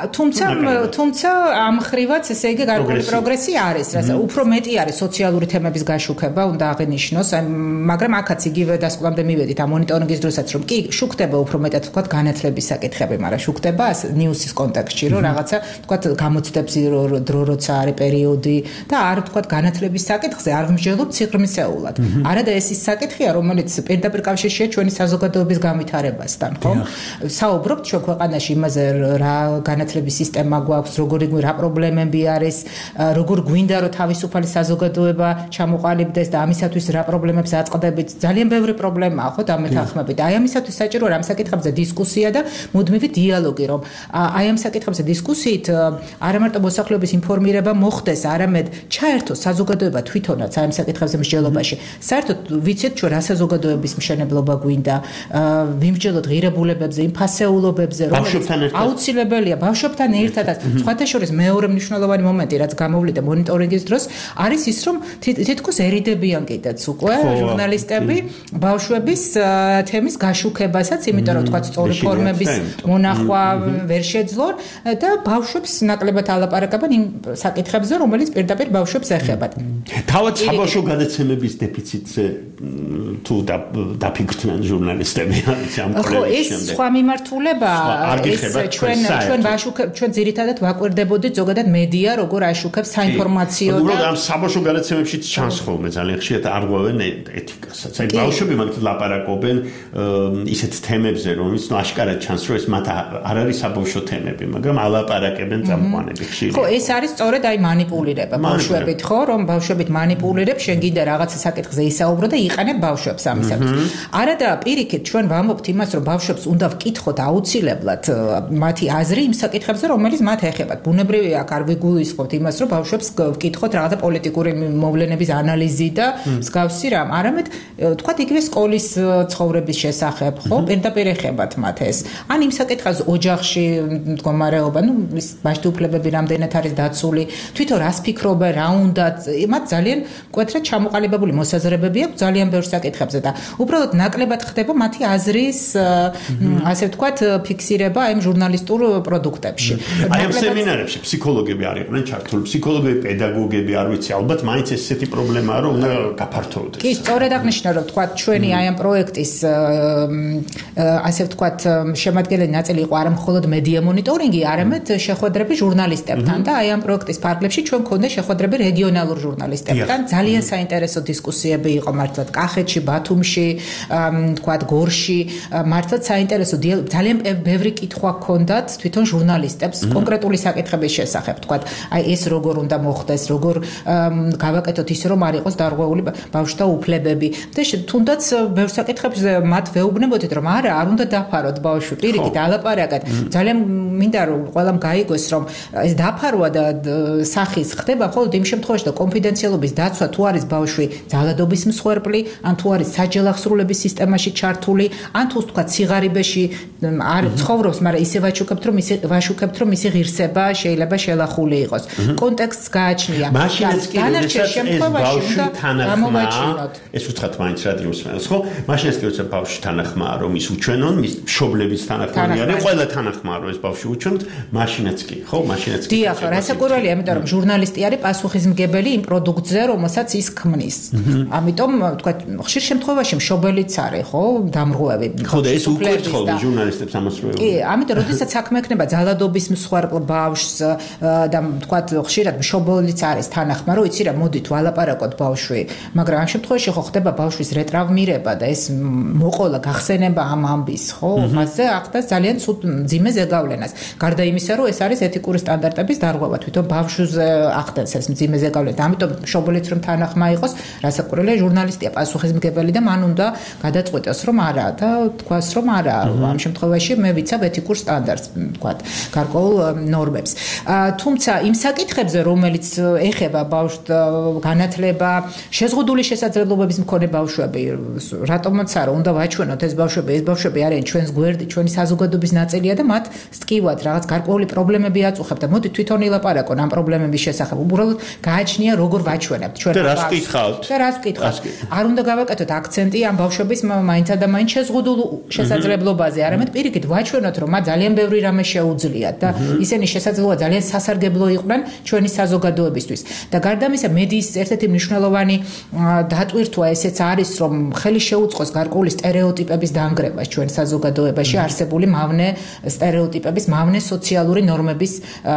თუმცა ამ ხრივაც ესე იგი გარკვეული პროგრესი არის, რაც უფრო მეტი არის სოციალური თემების გაშუქება, უნდა აღინიშნოს, მაგრამ აქაც იგივე დასკვნამდე მივედით ამ მონიტორინგის დროსაც, რომ კი შუქდება უფრო მეტად თქვა განათლების საკითხები, მაგრამ შუქდება ნიუსის კონტექსტში, რომ რაღაცა თქვა გამოცდებს დრო როცა არის პერიოდი და არ თქვა განათლების საკითხზე არ ვმსჯელობ სიღრმისეულად. არადა ეს ის საკითხია, რომელიც პირდაპირ კავშირშია ჩვენი საზოგადოების განვითარებასთან, ხო? საუბრობთ ჩვენ ქვეყანაში იმაზე, რა განათლების სისტემა გვაქვს, რა პრობლემები არის, როგორ გვინდა რომ თავისუფალი საზოგადოება ჩამოყალიბდეს და ამისათვის რა პრობლემებს აწყდებით. ძალიან ბევრი პრობლემაა, ხო, დამეთანხმებით. აი ამისათვის საჭიროა ამ საკითხებზე დისკუსია და მუდმივი დიალოგი, რომ აი ამ საკითხებზე დისკუსიით არა მარტო მოსახლეობის ინფორმირება მოხდეს, არამედ ჩაერთოს საზოგადოება თვითონაც აი ამ საკითხებზე მსჯელობაში. საერთოდ ვიცით ჩვენ რა საზოგადოების მშენებლობა გვინდა, ვიმსჯელოთ ღირებულებებზე, იმ ფასეულობებზე, რომელიც აუცილებელია ბავშვებთან ერთადაც. სხვათა შორის მეორე მნიშვნელოვანი მომენტი, რაც გამოვლიდა მონიტორინგის დროს, არის ის, რომ თითქოს ერიდებიან კიდეც უკვე ჟურნალისტები ბავშვების თემის გაშუქებასაც, იმიტომ რომ თქვა სწორი ფორმების მონახვა ვერ შეძლონ და ბავშვებს ნაკლებად ალაპარაკებენ იმ საკითხებზე, რომელიც პირდაპირ ბავშვებს ეხებათ. თავად საბავშვო გადაცემების დეფიციტზე თუ დაფიქრდნენ ჟურნალისტები ამ კვლევის ეს სხვა მიმართულება, ეს ჩვენ ძირითადად ვაკვირდებოდით ზოგადად მედია როგორ აშუქებს საინფორმაციო და უბრალოდ ამ საბავშვო გადაცემებშიც ჩანს ხოლმე ძალიან ხშირად არღვევენ ეთიკასაც. აი ბავშვები მაგით ლაპარაკობენ ისეთ თემებზე, რომელიც აშკარად ჩანს, რომ ეს მათ არ არის საბავშვო თემები, მაგრამ ალაპარაკებენ წამყვანები ხშირად. ხო, ეს არის სწორედ აი манипуლირება ბავშვებით, ხო, რომ ბავშვებით манипуლირებ, შენ გინდა რაღაცა საკითხზე ისაუბრო და იყენებ ბავშვებს ამისათვის. არადა პირიქით ჩვენ ვამბობთ იმას, რომ ბავშვებს უნდა ვკითხოთ აუცილებლად მათი აზრი იმ საკითხებზე, რომელიც მათ ეხებათ. ბუნებრივია, აქ არ ვიგულისხმობთ იმას, რომ ბავშვებს ვკითხოთ რაღაცა პოლიტიკური მოვლენების ანალიზი და მსგავსი რამ, არამედ თქვათ იგივე სკოლის ცხოვრების შესახებ, ხო, პირდაპირ ეხებათ მათ ეს. ან იმ საკითხებზე ოჯახში მდგომარეობა, ну, ბავშვთა უფლებები რამდენად არის დაცული, თვითონ რას ფიქრობენ, რა უნდა, მათ ძალიან მკვეთრად ჩამოყალიბებული მოსაზრებები აქვს ძალიან ბევრ საკითხებზე და უბრალოდ ნაკლებად ხდება მათი აზრის, ასე ვთქვათ, ფიქსირება აი ჟურნალისტურ პროდუქტებში. აი ამ სემინარებში ფსიქოლოგები არ იყვნენ ჩართული, ფსიქოლოგები, პედაგოგები, არ ვიცი, ალბათ მაინც ესეთი პრობლემაა, რომ უნდა გაფართოვდეს. კი, სწორედ აღნიშნა, რომ თქვათ ჩვენი აი ამ პროექტის ასე ვთქვათ, შემადგენელი ნაწილი იყო არა მხოლოდ მედია მონიტორინგი, არამედ შეხვედრები ჟურნალისტებთან და აი ამ პროექტის ფარგლებში ჩვენ გქონდა შეხვედრები რეგიონალურ ჟურნალისტებთან. ძალიან საინტერესო დისკუსიები იყო მართლაც კახეთში, ბათუმში, თქვათ გორში, მართლაც საინტერესო ძალიან ბევრი კითხვა ჰქონდათ თვითონ ჟურნალისტებს კონკრეტული საკითხების შესახებ, თქვათ, აი ეს როგორ უნდა მოხდეს, როგორ გავაკეთოთ ისე რომ არ იყოს დარღვეული ბავშვთა უფლებები. და თუნდაც ბევრ საკითხებს მათ ვეუბნებოდით, რომ არა, არ უნდა დაფაროთ ბავშვი, პირიქით ალაპარაკად. ძალიან მინდა რომ ყველამ გაიგოს, რომ ეს დაფარვა და სახის ხდება მხოლოდ იმ შემთხვევაში და კონფიდენციალობის დაცვა თუ არის ბავშვი ძალადობის მსხვერპლი, ან თუ არის საჯელახსრულების სისტემაში ჩართული, ან თუ თქვა ციღარიბეში არ ცხოვრობს, მაგრამ ისე ვაშუქებთ, რომ მისი ღირსება შეიძლება შელახული იყოს. კონტექსტს გააჩნია. მაშინაც კი ბავშვი თანახმაა, ეს უთხრათ მაინც რადიოს მენელს, ხო? მაშინაც კი როცა ბავშვი თანახმაა, რომ ის უჩვენონ, მის მშობლების თანახმანი არის, ყველა თანახმაა, რომ ეს ბავშვი უჩვენოთ, მაშინაც კი, ხო? მაშინაც კი. დიახ, რასაკვირველია, იმიტომ რომ ჟურნალისტი არის პასუხისმგებელი იმ პროდუქტზე, რომელსაც ის ქმნის. ამიტომ, თქვა, ხშირ შემთხვევაში მშობელიც არის, ხო, დამრღვევი. ხო, და ეს უკითხავდა ჟურნალისტებს ამას რო. კი, ამიტომ როდესაც საქმე ექნება ძალადობის მსხვერპლ ბავშვს და თქვა, ხშირად მშობელიც არის თანახმა, რომ იცი რა, მოდით ვალაპარაკოთ ბავშვი, მაგრამ ამ შემთხვევაში ხო ხდება ბავშვის რეტრაუმირება და ეს მოყოლა გახსენება ამ ამბის, ხო? მასზე ახდას ძალიან ცუდ მძიმე ზეგავლენას. გარდა იმისა, რომ ეს არის ეთიკური სტანდარტების დარღვევა, თვითონ ბავშვზე ახდენს ეს მძიმე ზეგავლენა. ამიტომ მშობელიც რომ თანახმა იყოს, რასაკვირველია, ჟურნალისტია პასუხისმგებელი და მან უნდა გადაწყვეტოს, რომ არა და თქვას, რომ არა. ამ შემთხვევაში მე ვიცავ ეთიკურ სტანდარტს, თქვა, გარკვეულ ნორმებს. თუმცა იმ საკითხებზე, რომელიც ეხება ბავშვს განათლება, შეზღუდული შესაძლებლობების მქონე ბავშვები, რატომაც არა, უნდა ვაჩვენოთ ეს ბავშვები არიან ჩვენს გვერდი, ჩვენი საზოგადოების ნაწილია და მათ სტკივად რაღაც გარკვეული პრობლემები აწუხებთ და მოდი თვითონ ილაპარაკონ ამ პრობლემების შესახებ. უბრალოდ გააჩნია როგორ ვაჩვენებთ ჩვენ და რას ვკითხავთ? და რას ვკითხავთ? არ უნდა გავაკეთოთ აქცენტი ამ ბავშვების მაინც და მაინც შეზღუდულ შესაძლებლობაზე, არამედ პირიქით ვაჩვენოთ, რომ მათ ძალიან ბევრი რამე შეუძლიათ და ისინი შესაძლოა ძალიან სასარგებლო იყვნენ ჩვენი საზოგადოებისთვის. და გარდა ამისა, მედიის ერთ-ერთი მნიშვნელოვანი დატვირთვა ესეც არის, რომ ხელი შეუწყოს გარკვეული სტერეოტიპების დანგრევას ჩვენ საზოგადოებაში, არსებული მავნე სტერეოტიპების, მავნე სოციალური ნორმების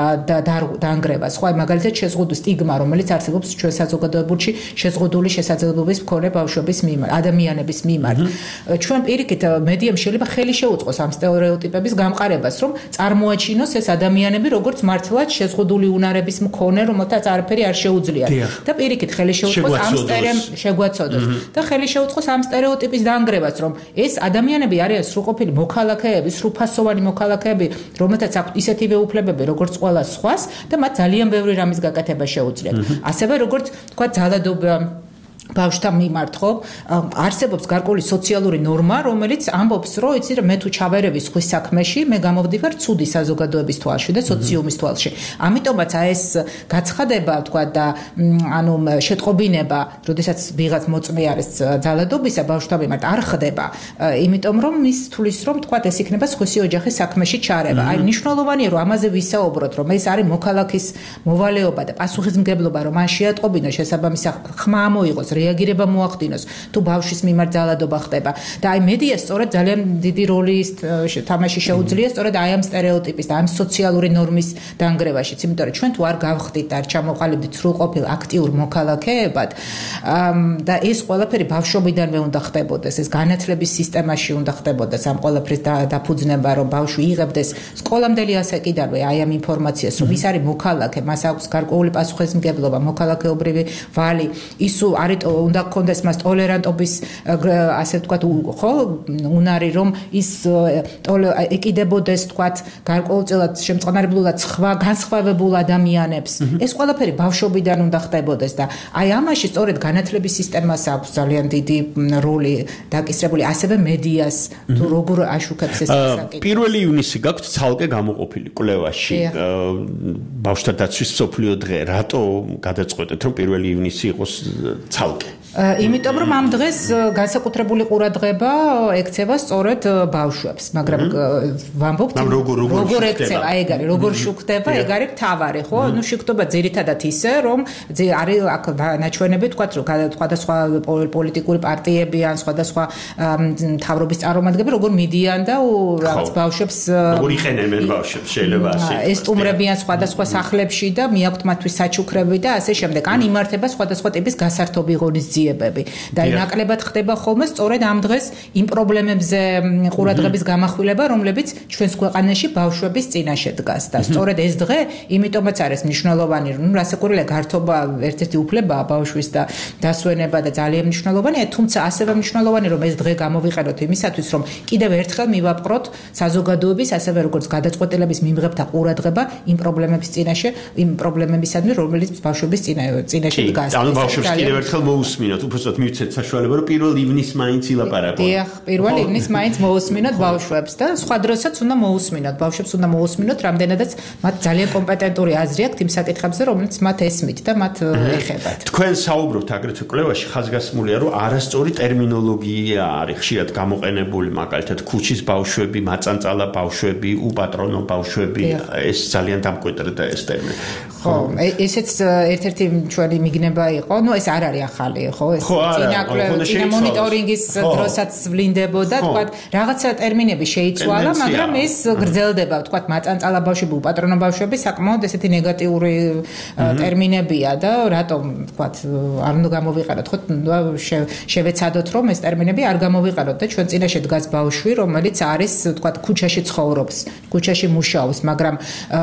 დანგრევას. ხო, მაგალითად შეზღუდული სტიგმა, რომელიც არსებობს ჩვენ საზოგადოებაში შეზღუდული შესაძლებლობის მქონე ბავშვების მიმართ, ადამიანების მიმართ. ჩვენ პირიქით მედიამ შეიძლება ხელი შეუწყოს ამ სტერეოტიპების გამყარებას, რომ წარმოაჩინოს ეს ადამიანები როგორც მართლაც შეზღუდული უნარების მქონე, რომელთაც არაფერი არ შეუძლიათ. და პირიქით ხელი შეუწყოს ამ შეგვაცოდოს და ხელი შეუწყოს ამ სტერეოტიპის დანგრევას, რომ ეს ადამიანები არიან სრულყოფილი მოქალაქეები, სრულფასოვანი მოქალაქეები, რომელთაც აქვთ ისეთივე უფლებები, როგორც ყველა სხვას და მათ ძალიან ბევრი რამის გაკეთება შეუძლიათ. ასევე როგორც თქვა ძალადობა ბავშვთა მიმართ, ხო, არსებობს გარკვეული სოციალური ნორმა, რომელიც ამბობს, რომ იცი რა, მე თუ ჩავერევი სხვის საქმეში, მე გამოვდივარ ცუდი საზოგადოების თვალში და სოციუმის თვალში. ამიტომაც ეს გაცხადება, თქვა და ანუ შეტყობინება, როდესაც ვიღაც მოწმე არის ძალადობისა ბავშვთა მიმართ არ ხდება, იმიტომ რომ ის თulis რომ თქვა ეს იქნება სხვისი ოჯახის საქმეში ჩარევა. აი მნიშვნელოვანია რომ ამაზე ვისაუბროთ, რომ ეს არის მოქალაქის მოვალეობა და პასუხისმგებლობა, რომ მან შეატყობინოს შესაბამისი ხმა მოიღოს, რეაგირება მოახდინოს, თუ ბავშვის მიმართ ძალადობა ხდება. და აი მედია სწორედ ძალიან დიდი როლი თამაში შეუძლია სწორედ აი ამ სტერეოტიპის და ამ სოციალური ნორმის დანგრევაშიც, იმიტომ რომ ჩვენ თუ არ გავხდით და არ ჩამოყალიბდით სრულყოფილ აქტიურ მოქალაქეებად და ეს ყველაფერი ბავშვობიდანვე უნდა ხდებოდეს, ეს განათლების სისტემაში უნდა ხდებოდეს ამ ყველაფრის დაფუძნება, რომ ბავშვი იღებდეს სკოლამდელი ასაკიდანვე აი ამ ინფორმაციას, რომ ის არის მოქალაქე, მას აქვს გარკვეული პასუხისმგებლობა, მოქალაქეობრივი ვალი, ის არის უნდა გქონდეს მას ტოლერანტობის ასე ვთქვათ, ხო, უნარი, რომ ის ეკიდებოდეს, ვთქვათ, გარკვეულწილად შემწყნარებლულად სხვა განსხვავებულ ადამიანებს. ეს ყველაფერი ბავშვობიდან უნდა ხდებოდეს და აი ამაში სწორედ განათლების სისტემას აქვს ძალიან დიდი როლი დაკისრებული, ასევე მედიას, თუ როგორ აშუქებს ეს საკითხი. 1 ივნისი გაქვთ ცალკე გამოყოფილი კვლევაში ბავშვთა დაცვის მსოფლიო დღე. რატო გადაწყვეტეთ, რომ 1 ივნისი იყოს ცალკე? იმიტომ რომ ამ დღეს განსაკუთრებული ყურადღება ექცევა სწორედ ბავშვებს, მაგრამ ვამბობთ როგორ ექცევა, ეგ არის, როგორ შუქდება, ეგ არის მთავარი, ხო? ნუ შუქდება ძირითადად ისე, რომ არის აქ ნაჩვენები, თქვათ, რომ სხვადასხვა პოლიტიკური პარტიები ან სხვადასხვა მთავრობის წარმომადგენლები როგორ მიდიან და რაღაც ბავშვებს როგორ იყენებენ ბავშვებს, შეიძლება ასე ესტუმრებიან სხვადასხვა სახლებში და მიაქვთ მათთვის საჩუქრები და ასე შემდეგ. ან იმართება სხვადასხვა ტიპის გასართობი ღონისძიებები. ღონისძიებები და ნაკლებად ხდება ხოლმე სწორედ ამ დღეს იმ პრობლემებზე ყურადღების გამახვილება, რომლებიც ჩვენს ქვეყანაში ბავშვების წინაშე დგას და სწორედ ეს დღე იმიტომაც არის მნიშვნელოვანი, რომ რასაკვირველია გართობა ერთ-ერთი უფლებაა ბავშვის და დასვენება და ძალიან მნიშვნელოვანია, თუმცა ასევე მნიშვნელოვანი რომ ეს დღე გამოვიყენოთ იმისათვის, რომ კიდევ ერთხელ მივაპყროთ საზოგადოების, ასევე როგორც გადაწყვეტილების მიმღებთა ყურადღება იმ პრობლემების წინაშე, იმ პრობლემებისადმი, რომელიც ბავშვების წინაშე დგას. ანუ ბავშვებს კიდევ ერთხელ მოусმინოთ, უბრალოდ მივცეთ საშუალება, რომ 1 ივნისს მაინც ილაპარაკოთ. დიახ, 1 ივნისს მაინც მოусმინოთ ბავშვებს და სხვა დროსაც უნდა მოусმინოთ, ბავშვებს უნდა მოусმინოთ, რამდენადაც მათ ძალიან კომპეტენტური აზრი აქვთ იმ საკითხებზე, რომელიც მათ ესმით და მათ ეხებათ. თქვენ საუბრობთ აგრეთვე კვლევაში ხაზგასმულია, რომ არასწორი ტერმინოლოგია არის ხშირად გამოყენებული, მაგალითად ქუჩის ბავშვები, მაწანწალა ბავშვები, უპატრონო ბავშვები, ეს ძალიან დამკვიდრდა ეს ტერმინი. ხო, ესეც ერთ-ერთი ჩვენი მიგნება იყო, ну ეს არ არის ახალი, ხო, ეს წინა მონიტორინგის დროსაც ვლინდებოდა, თქვა რაღაცა ტერმინები შეიცვალა, მაგრამ ეს გრძელდება, თქვა მაწანწალა ბავშვები, უპატრონო ბავშვები საკმაოდ ესეთი ნეგატიური ტერმინებია და რატომ თქვა არ უნდა გამოვიყენოთ, ხო, შევეცადოთ რომ ეს ტერმინები არ გამოვიყენოთ და ჩვენ წინაშე დგას ბავშვი, რომელიც არის თქვა ქუჩაში ცხოვრობს, ქუჩაში მუშაობს, მაგრამ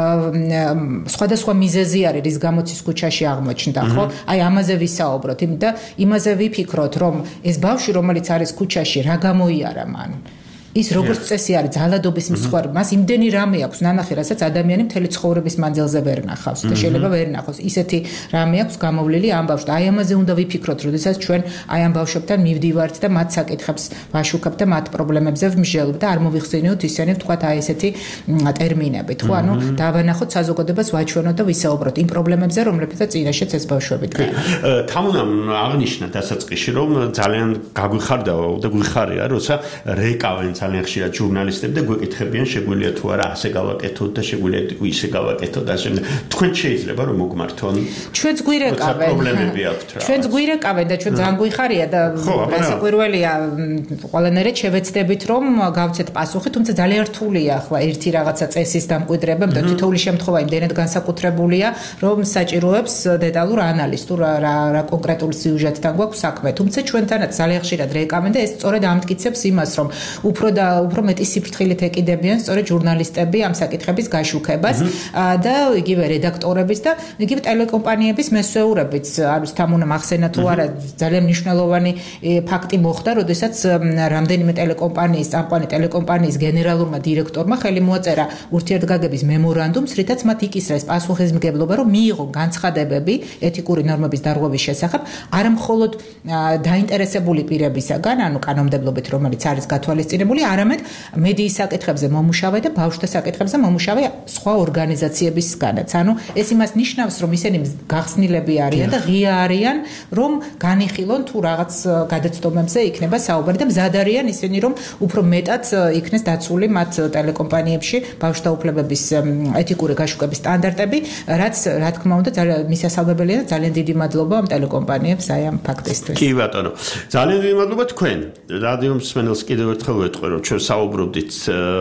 სხვადასხვა მიზეზი არის, რის გამოც ის ქუჩაში აღმოჩნდა, ხო? აი ამაზე ვისაუბროთ, იმიტომ და იმაზე ვიფიქროთ, რომ ეს ბავშვი, რომელიც არის ქუჩაში, რა გამოიარა მან? ის როგორც წესი არის ძალადობის მსხვერპლი, მას იმდენი რამე აქვს ნანახი, რასაც ადამიანი მთელი ცხოვრების მანძილზე ვერ ნახავს და შეიძლება ვერ ნახოს. ისეთი რამე აქვს გამოვლილი ამ ბავშვს. აი ამაზე უნდა ვიფიქროთ, როდესაც ჩვენ აი ამ ბავშვებთან მივდივართ და მათ საკითხებს ვაშუქებთ და მათ პრობლემებზე ვმჟელობთ და არ მოვიხსენიოთ ისინი თქვათ აი ესეთი ტერმინებით, ხო? ანუ დავანახოთ საზოგადოებას, ვაჩვენოთ და ვისაუბროთ იმ პრობლემებზე, რომლებსაც წინაშეც ეს ბავშვები დგას. თამუნამ აღნიშნა დასაწყისში, რომ ძალიან გაგვიხარდა და გვიხარია, როცა რეკავენ ძალიან ხშირად ჟურნალისტები და გვეკითხებიან, შეგვიძლია თუ არა ასე გავაკეთოთ და შეგვიძლია ისე გავაკეთოთ და ასე. თქვენ შეიძლება რომ მოგმართონ? ჩვენც გვირეკავენ. პრობლემები აქვთ რა. ჩვენც გვირეკავენ და ჩვენ ძალიან გვიხარია და რასაკვირველია, ყველანაირად შევეცდებით რომ გავცეთ პასუხი, თუმცა ძალიან რთულია ახლა ერთი რაღაცა წესის დამკვიდრება, და თითოეული შემთხვევა იმდენად განსაკუთრებულია, რომ საჭიროებს დეტალურ ანალიზს, თუ რა კონკრეტული სიუჟეტთან გვაქვს საქმე. თუმცა ჩვენთანაც ძალიან ხშირად რეკავენ და ეს სწორედ ამტკიცებს იმას, რომ უფრო მეტი სიფრთხილით ეკიდებიან სწორედ ჟურნალისტები ამ საკითხების გაშუქებას და იგივე რედაქტორების და იგივე ტელეკომპანიების მესვეურებიც. არის თამუნა მახსენა თუ არა, ძალიან მნიშვნელოვანი ფაქტი მოხდა, როდესაც რამდენიმე ტელეკომპანიის, წამყვანი ტელეკომპანიის გენერალურმა დირექტორმა ხელი მოაწერა ურთიერთგაგების მემორანდუმს, რითაც მათ იკისრეს პასუხისმგებლობა, რომ მიიღონ განცხადებები ეთიკური ნორმების დარღვევის შესახებ, არა მხოლოდ დაინტერესებული პირებისაგან, ანუ კანონმდებლობით, რომელიც არის გათვალისწინებული, არამედ მედიის საკითხებზე მომუშავე და ბავშვთა საკითხებზე მომუშავე სხვა ორგანიზაციებისგანაც. ანუ ეს იმას ნიშნავს, რომ ისინი გახსნილები არიან და ღია არიან, რომ განიხილონ თუ რაღაც გადაცდომებზე იქნება საუბარი და მზად არიან ისინი, რომ უფრო მეტად იქნეს დაცული მათ ტელეკომპანიებში ბავშვთა უფლებების ეთიკური გაშუქების სტანდარტები, რაც რა თქმა უნდა მისასალმებელია და ძალიან დიდი მადლობა ამ ტელეკომპანიებს აი ამ ფაქტისთვის. კი ბატონო, ძალიან დიდი მადლობა თქვენ. რადიო მსმენელს კიდევ ერთხელ ვეთქვი, რომ ჩვენ საუბრობდით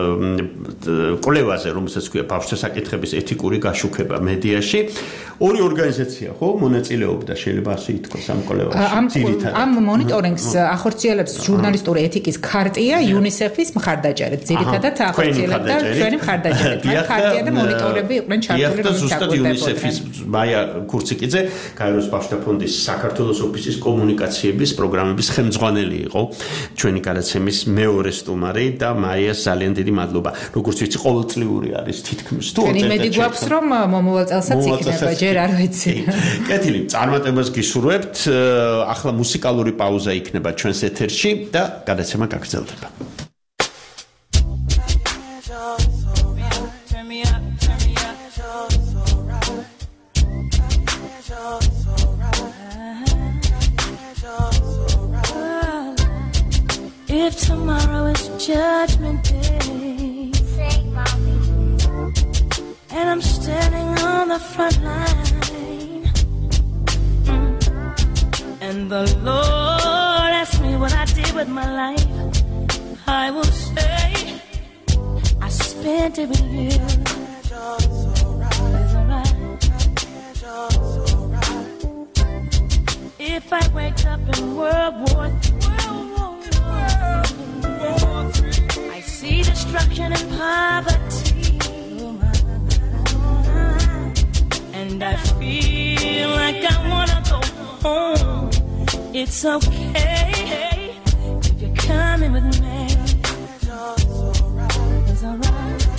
კვლევაზე, რომელსაც ქვია ბავშვთა საკითხების ეთიკური გაშუქება მედიაში. ორი ორგანიზაცია ხო მონაწილეობდა, შეიძლება ასე ითქვას ამ კვლევაში. ამ მონიტორინგს ახორციელებს ჟურნალისტური ეთიკის ქარტია UNICEF-ის მხარდაჭერით. ძირითადად ახორციელებდა ჩვენი მხარდაჭერით. ქარტია და მონიტორები იყვნენ ჩართული ზუსტად UNICEF-ის მაია ქურციკიძე, გაეროს ბავშვთა ფონდის საქართველოს ოფისის კომუნიკაციების პროგრამების ხელმძღვანელი იყო. ჩვენი გადაცემის მეორე სტუმარი და მაიას ძალიან დიდი მადლობა. როგორც ვიცი, ყოველწლიური არის თითქმის. თუ იმედი გვაქვს, რომ მომავალ წელსაც იქნება, ჯერ არ ვიცი. კეთილი, წარმატებას გისურვებთ. ახლა მუსიკალური პაუზა იქნება ჩვენს ეთერში და გადაცემა გაგრძელდება. If tomorrow is judgment day, say, mommy, and I'm standing on the front line, and the Lord asks me what I did with my life, I will say I spent it with you. If If I wake up in World War III, I see destruction and poverty, and I feel like I wanna go home. It's okay if you're coming with me. It's alright.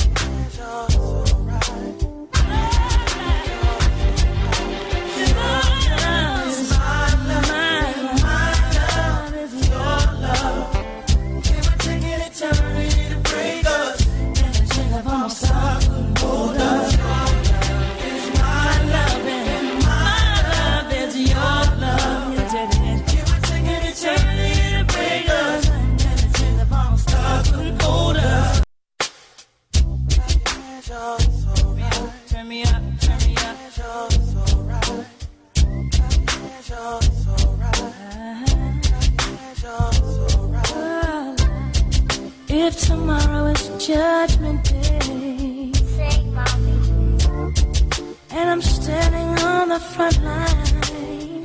If tomorrow is Judgment Day, say, Mommy, and I'm standing on the front line,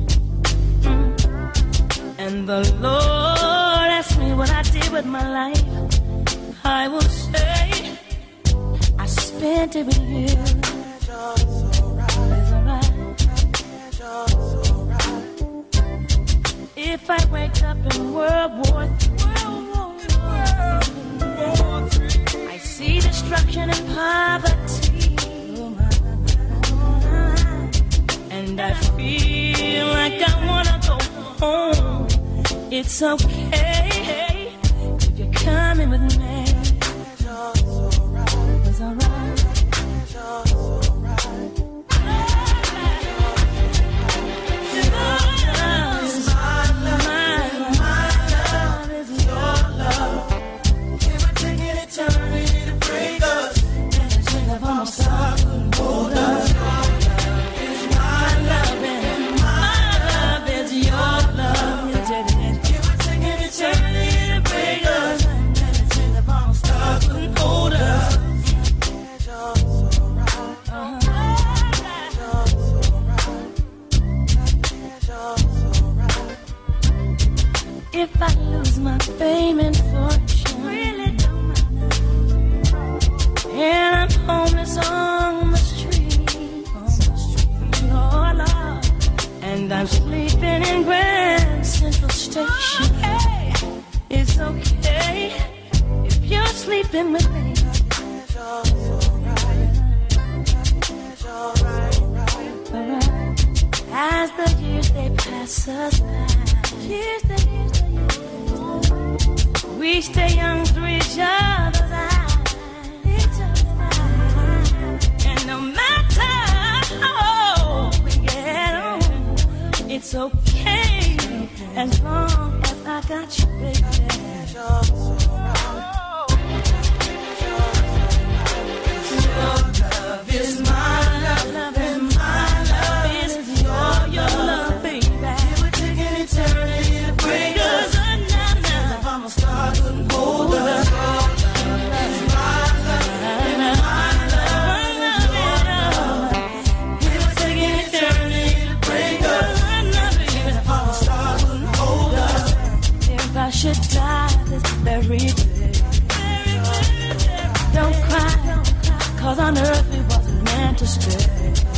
and the Lord asks me what I did with my life, I will say, I spent it with you. It's alright. If I wake up in World War III, I see destruction and poverty, and I feel like I wanna go home. It's okay if you're coming with me. It's alright. If I lose my fame and fortune, really don't matter, and I'm homeless on the street, oh Lord, and I'm sleeping in Grand Central Station, it's okay if you're sleeping with me. As the years they pass us by, we stay young through each other's eyes. And no matter how we get on, it's okay as long as I got you, baby. Your love is my love, and my love is your love, baby. It would take an eternity to break us. I should die this very day. Don't cry, 'cause on earth we wasn't meant to stay.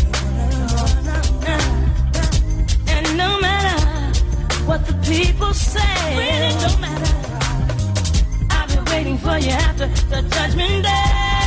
And no matter what the people say, really don't matter, I'll be waiting for you after the Judgment Day.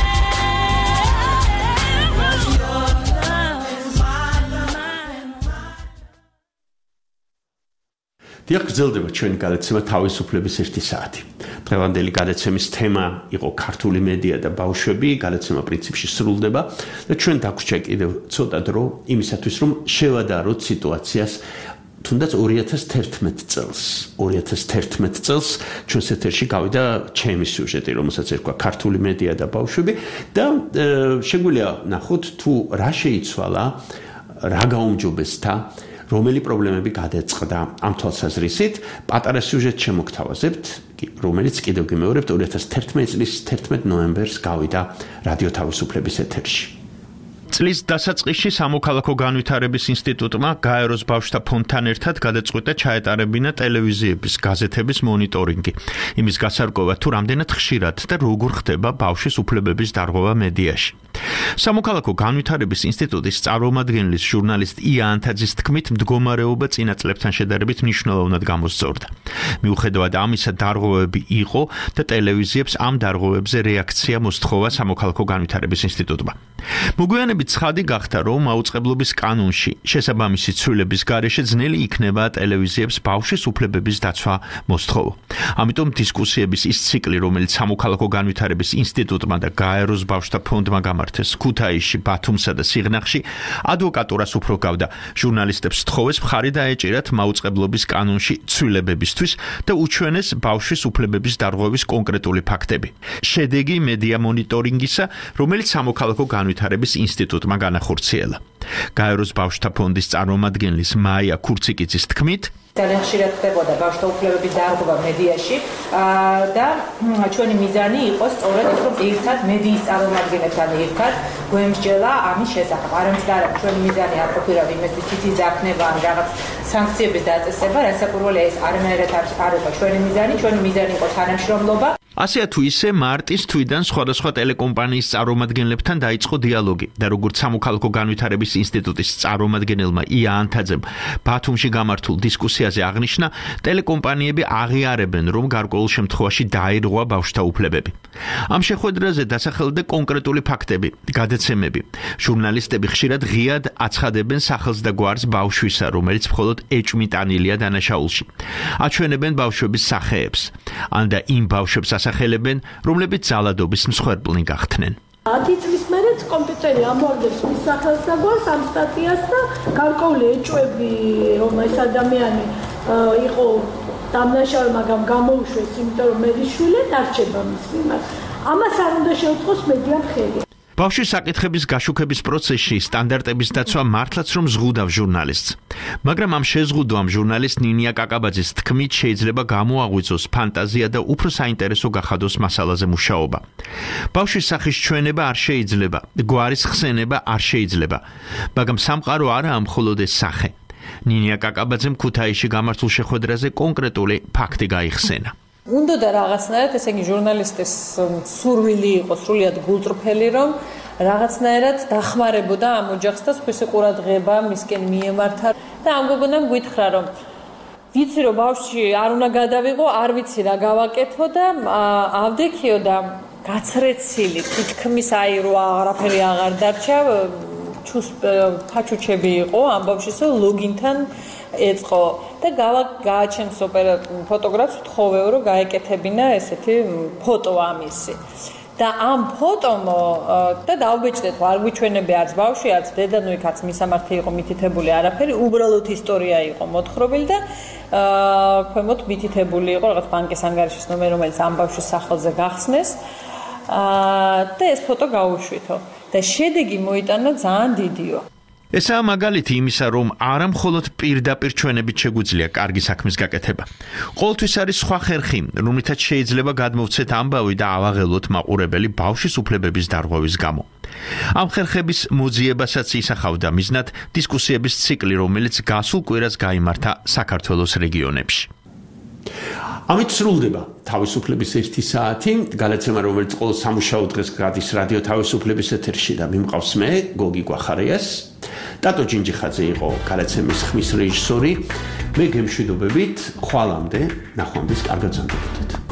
დიახ, გრძელდება ჩვენი გადაცემა თავისუფლების 1 საათი. დღევანდელი გადაცემის თემა იყო ქართული მედია და ბავშვები. გადაცემა პრინციპში სრულდება და ჩვენ დაგვრჩა კიდევ ცოტა დრო იმისათვის, რომ შევადაროთ სიტუაციას თუნდაც 2011 წელს. 2011 წელს ჩვენს ეთერში გავიდა ჩემი სიუჟეტი, რომელსაც ერქვა ქართული მედია და ბავშვები და შეგვიძლია ნახოთ თუ რა შეიცვალა, რა გაუმჯობესდა, რომელი პრობლემები გადაწყდა ამ თვალსაზრისით. პატარა სიუჟეტ შემოგთავაზებთ, რომელიც კიდევ გიმეორებთ 2011 წლის 11 ნოემბერს გავიდა რადიო თავისუფლების ეთერში. წლის დასაწყისში სამოქალაქო განვითარების ინსტიტუტმა გაეროს ბავშვთა ფონდთან ერთად გადაწყვიტა ჩაეტარებინა ტელევიზიების, გაზეთების მონიტორინგი. იმის გასარკვევად თუ რამდენად ხშირად და როგორ ხდება ბავშვის უფლებების დარღვევა მედიაში. სამოქალაქო განვითარების ინსტიტუტის წარმომადგენლის ჟურნალისტ ია ანთაძის თქმით, მდგომარეობა წინა წლებთან შედარებით მნიშვნელოვნად გამოსწორდა. მიუხედავად ამისა, დარღვევები იყო და ტელევიზიებს ამ დარღვევებზე რეაქცია მოსთხოვა სამოქალაქო განვითარების ინსტიტუტმა. მოგვიანებით ცხადი გახდა, რომ მაუწყებლობის კანონში შესაბამისი ცვლილების გარეშე ძნელი იქნება ტელევიზიებს ბავშვის უფლებების დაცვა მოსთხოვო. ამიტომ დისკუსიების ის ციკლი, რომელიც სამოქალაქო განვითარების ინსტიტუტმა და გაეროს ბავშვთა ფონდმა გამართეს ქუთაისში, ბათუმსა და სიღნაღში, ადვოკატურას უფრო გავდა. ჟურნალისტებს სთხოვეს მხარი დაეჭირათ მაუწყებლობის კანონში ცვლილებებისთვის და უჩვენეს ბავშვის უფლებების დარღვევის კონკრეტული ფაქტები. შედეგი მედია მონიტორინგისა, რომელიც სამოქალაქო განვითარების ინსტიტუტმა განახორციელა. გაეროს ბავშვთა ფონდის წარმომადგენლის მაია ქურციკიძის თქმით, ძალიან ხშირად ხდებოდა ბავშვთა უფლებების დარღვევა მედიაში და ჩვენი მიზანი იყო სწორედ ის, რომ ერთად მედიის წარმომადგენლებთან ერთად გვემსჯელა ამის შესახებ. არამედ ჩვენი მიზანი არ ყოფილა იმისთვის თითის დაქნება ან რაღაც სანქციების დაწესება, რასაკვირველია ეს არანაირად არ იყო ჩვენი მიზანი. ჩვენი მიზანი იყო თანამშრომლობა. ასე თუ ისე მარტის თვიდან სხვადასხვა ტელეკომპანიის წარმომადგენლებთან დაიწყო დიალოგი და როგორც სამოქალაქო განვითარების ინსტიტუტის წარმომადგენელმა ია ანთაძემ ბათუმში გამართულ დისკუსიაზე აღნიშნა, ტელეკომპანიები აღიარებენ, რომ გარკვეულ შემთხვევაში დაირღვა ბავშვთა უფლებები. ამ შეხვედრაზე დასახელდა კონკრეტული ფაქტები, გადაცემები. ჟურნალისტები ხშირად ღიად აცხადებენ სახელს და გვარს ბავშვისა, რომელიც მხოლოდ ეჭვმიტანილია დანაშაულში. აჩვენებენ ბავშვების სახეებს, ან და იმ ბავშვებს ასახელებენ, რომლებიც ძალადობის მსხვერპლნი გახდნენ. 10 წლის მერეც კომპიუტერი ამოვარდებს მის სახელს და გვარს ამ სტატიას და გარკვეული ეჭვები, რომ ეს ადამიანი იყო დამნაშავე, მაგრამ გამოუშვეს, იმიტომ რომ მედიშვილი დარჩება მის მიმართ. ამას არ უნდა შეუწყოს მედიამ ხელი. ბავშვის საკითხების გაშუქების პროცესში სტანდარტების დაცვა მართლაც რომ ზღუდავს ჟურნალისტს. მაგრამ ამ შეზღუდვამ ჟურნალისტ ნინია კაკაბაძის თქმით შეიძლება გამოაღვიძოს ფანტაზია და უფრო საინტერესო გახადოს მასალაზე მუშაობა. ბავშვის სახის ჩვენება არ შეიძლება, გვარის ხსენება არ შეიძლება, მაგრამ სამყარო არაა მხოლოდ ეს სახე. ნინია კაკაბაძემ ქუთაისში გამართულ შეხვედრაზე კონკრეტული ფაქტი გაიხსენა. უნდა და რაღაცნაირად, ესე იგი ჟურნალისტის სურვილი იყო სრულიად გულწრფელი, რომ რაღაცნაირად დახმარებოდა ამ ოჯახს და სხვისი ყურადღება მისკენ მიემართა და ამ გოგონამ გითხრა, რომ ვიცი რომ ბავშვი არ უნდა გადავიღო, არ ვიცი რა გავაკეთო და ავდექიო და გაცრეცილი თითქმის აი რო არაფერი აღარ დარჩა, ფაჩუჩები იყო ამ ბავშვისა ლოგინთან ეწყო და გააჩენს ფოტოგრაფს, ვთხოვეო რომ გაეკეთებინა ესეთი ფოტო ამისი. და ამ ფოტომ და დავბეჭდეთ, არ გვიჩვენებია არც ბავშვი, არც დედა, ნუ იქაც მისამართი იყო მითითებული არაფერი, უბრალოდ ისტორია იყო მოთხრობილი და ქვემოთ მითითებული იყო რაღაც ბანკის ანგარიშის ნომერი, რომელიც ამ ბავშვის სახელზე გახსნეს. და ეს ფოტო გაუშვითო და შედეგი მოიტანა ძალიან დიდიო. ესაა მაგალითი იმისა, რომ არა მხოლოდ პირდაპირ ჩვენებით შეგვიძლია კარგი საქმის გაკეთება. ყოველთვის არის სხვა ხერხი, რომლითაც შეიძლება გადმოვცეთ ამბავი და ავაღელოთ მაყურებელი ბავშვის უფლებების დარღვევის გამო. ამ ხერხების მოძიებასაც ისახავდა მიზნად დისკუსიების ციკლი, რომელიც გასულ კვირას გაიმართა საქართველოს რეგიონებში. ამით სრულდება თავისუფლების 1 საათი, გადაცემა, რომელიც ყოველ სამუშაო დღეს გადის რადიო თავისუფლების ეთერში და მიმყავს მე, გოგი გვახარიას. ტატო ჯინჯიხაძე იყო გადაცემის ხმის რეჟისორი. მე გემშვიდობებით, ხვალამდე, ნახვამდის კარგად ზამთრობთ.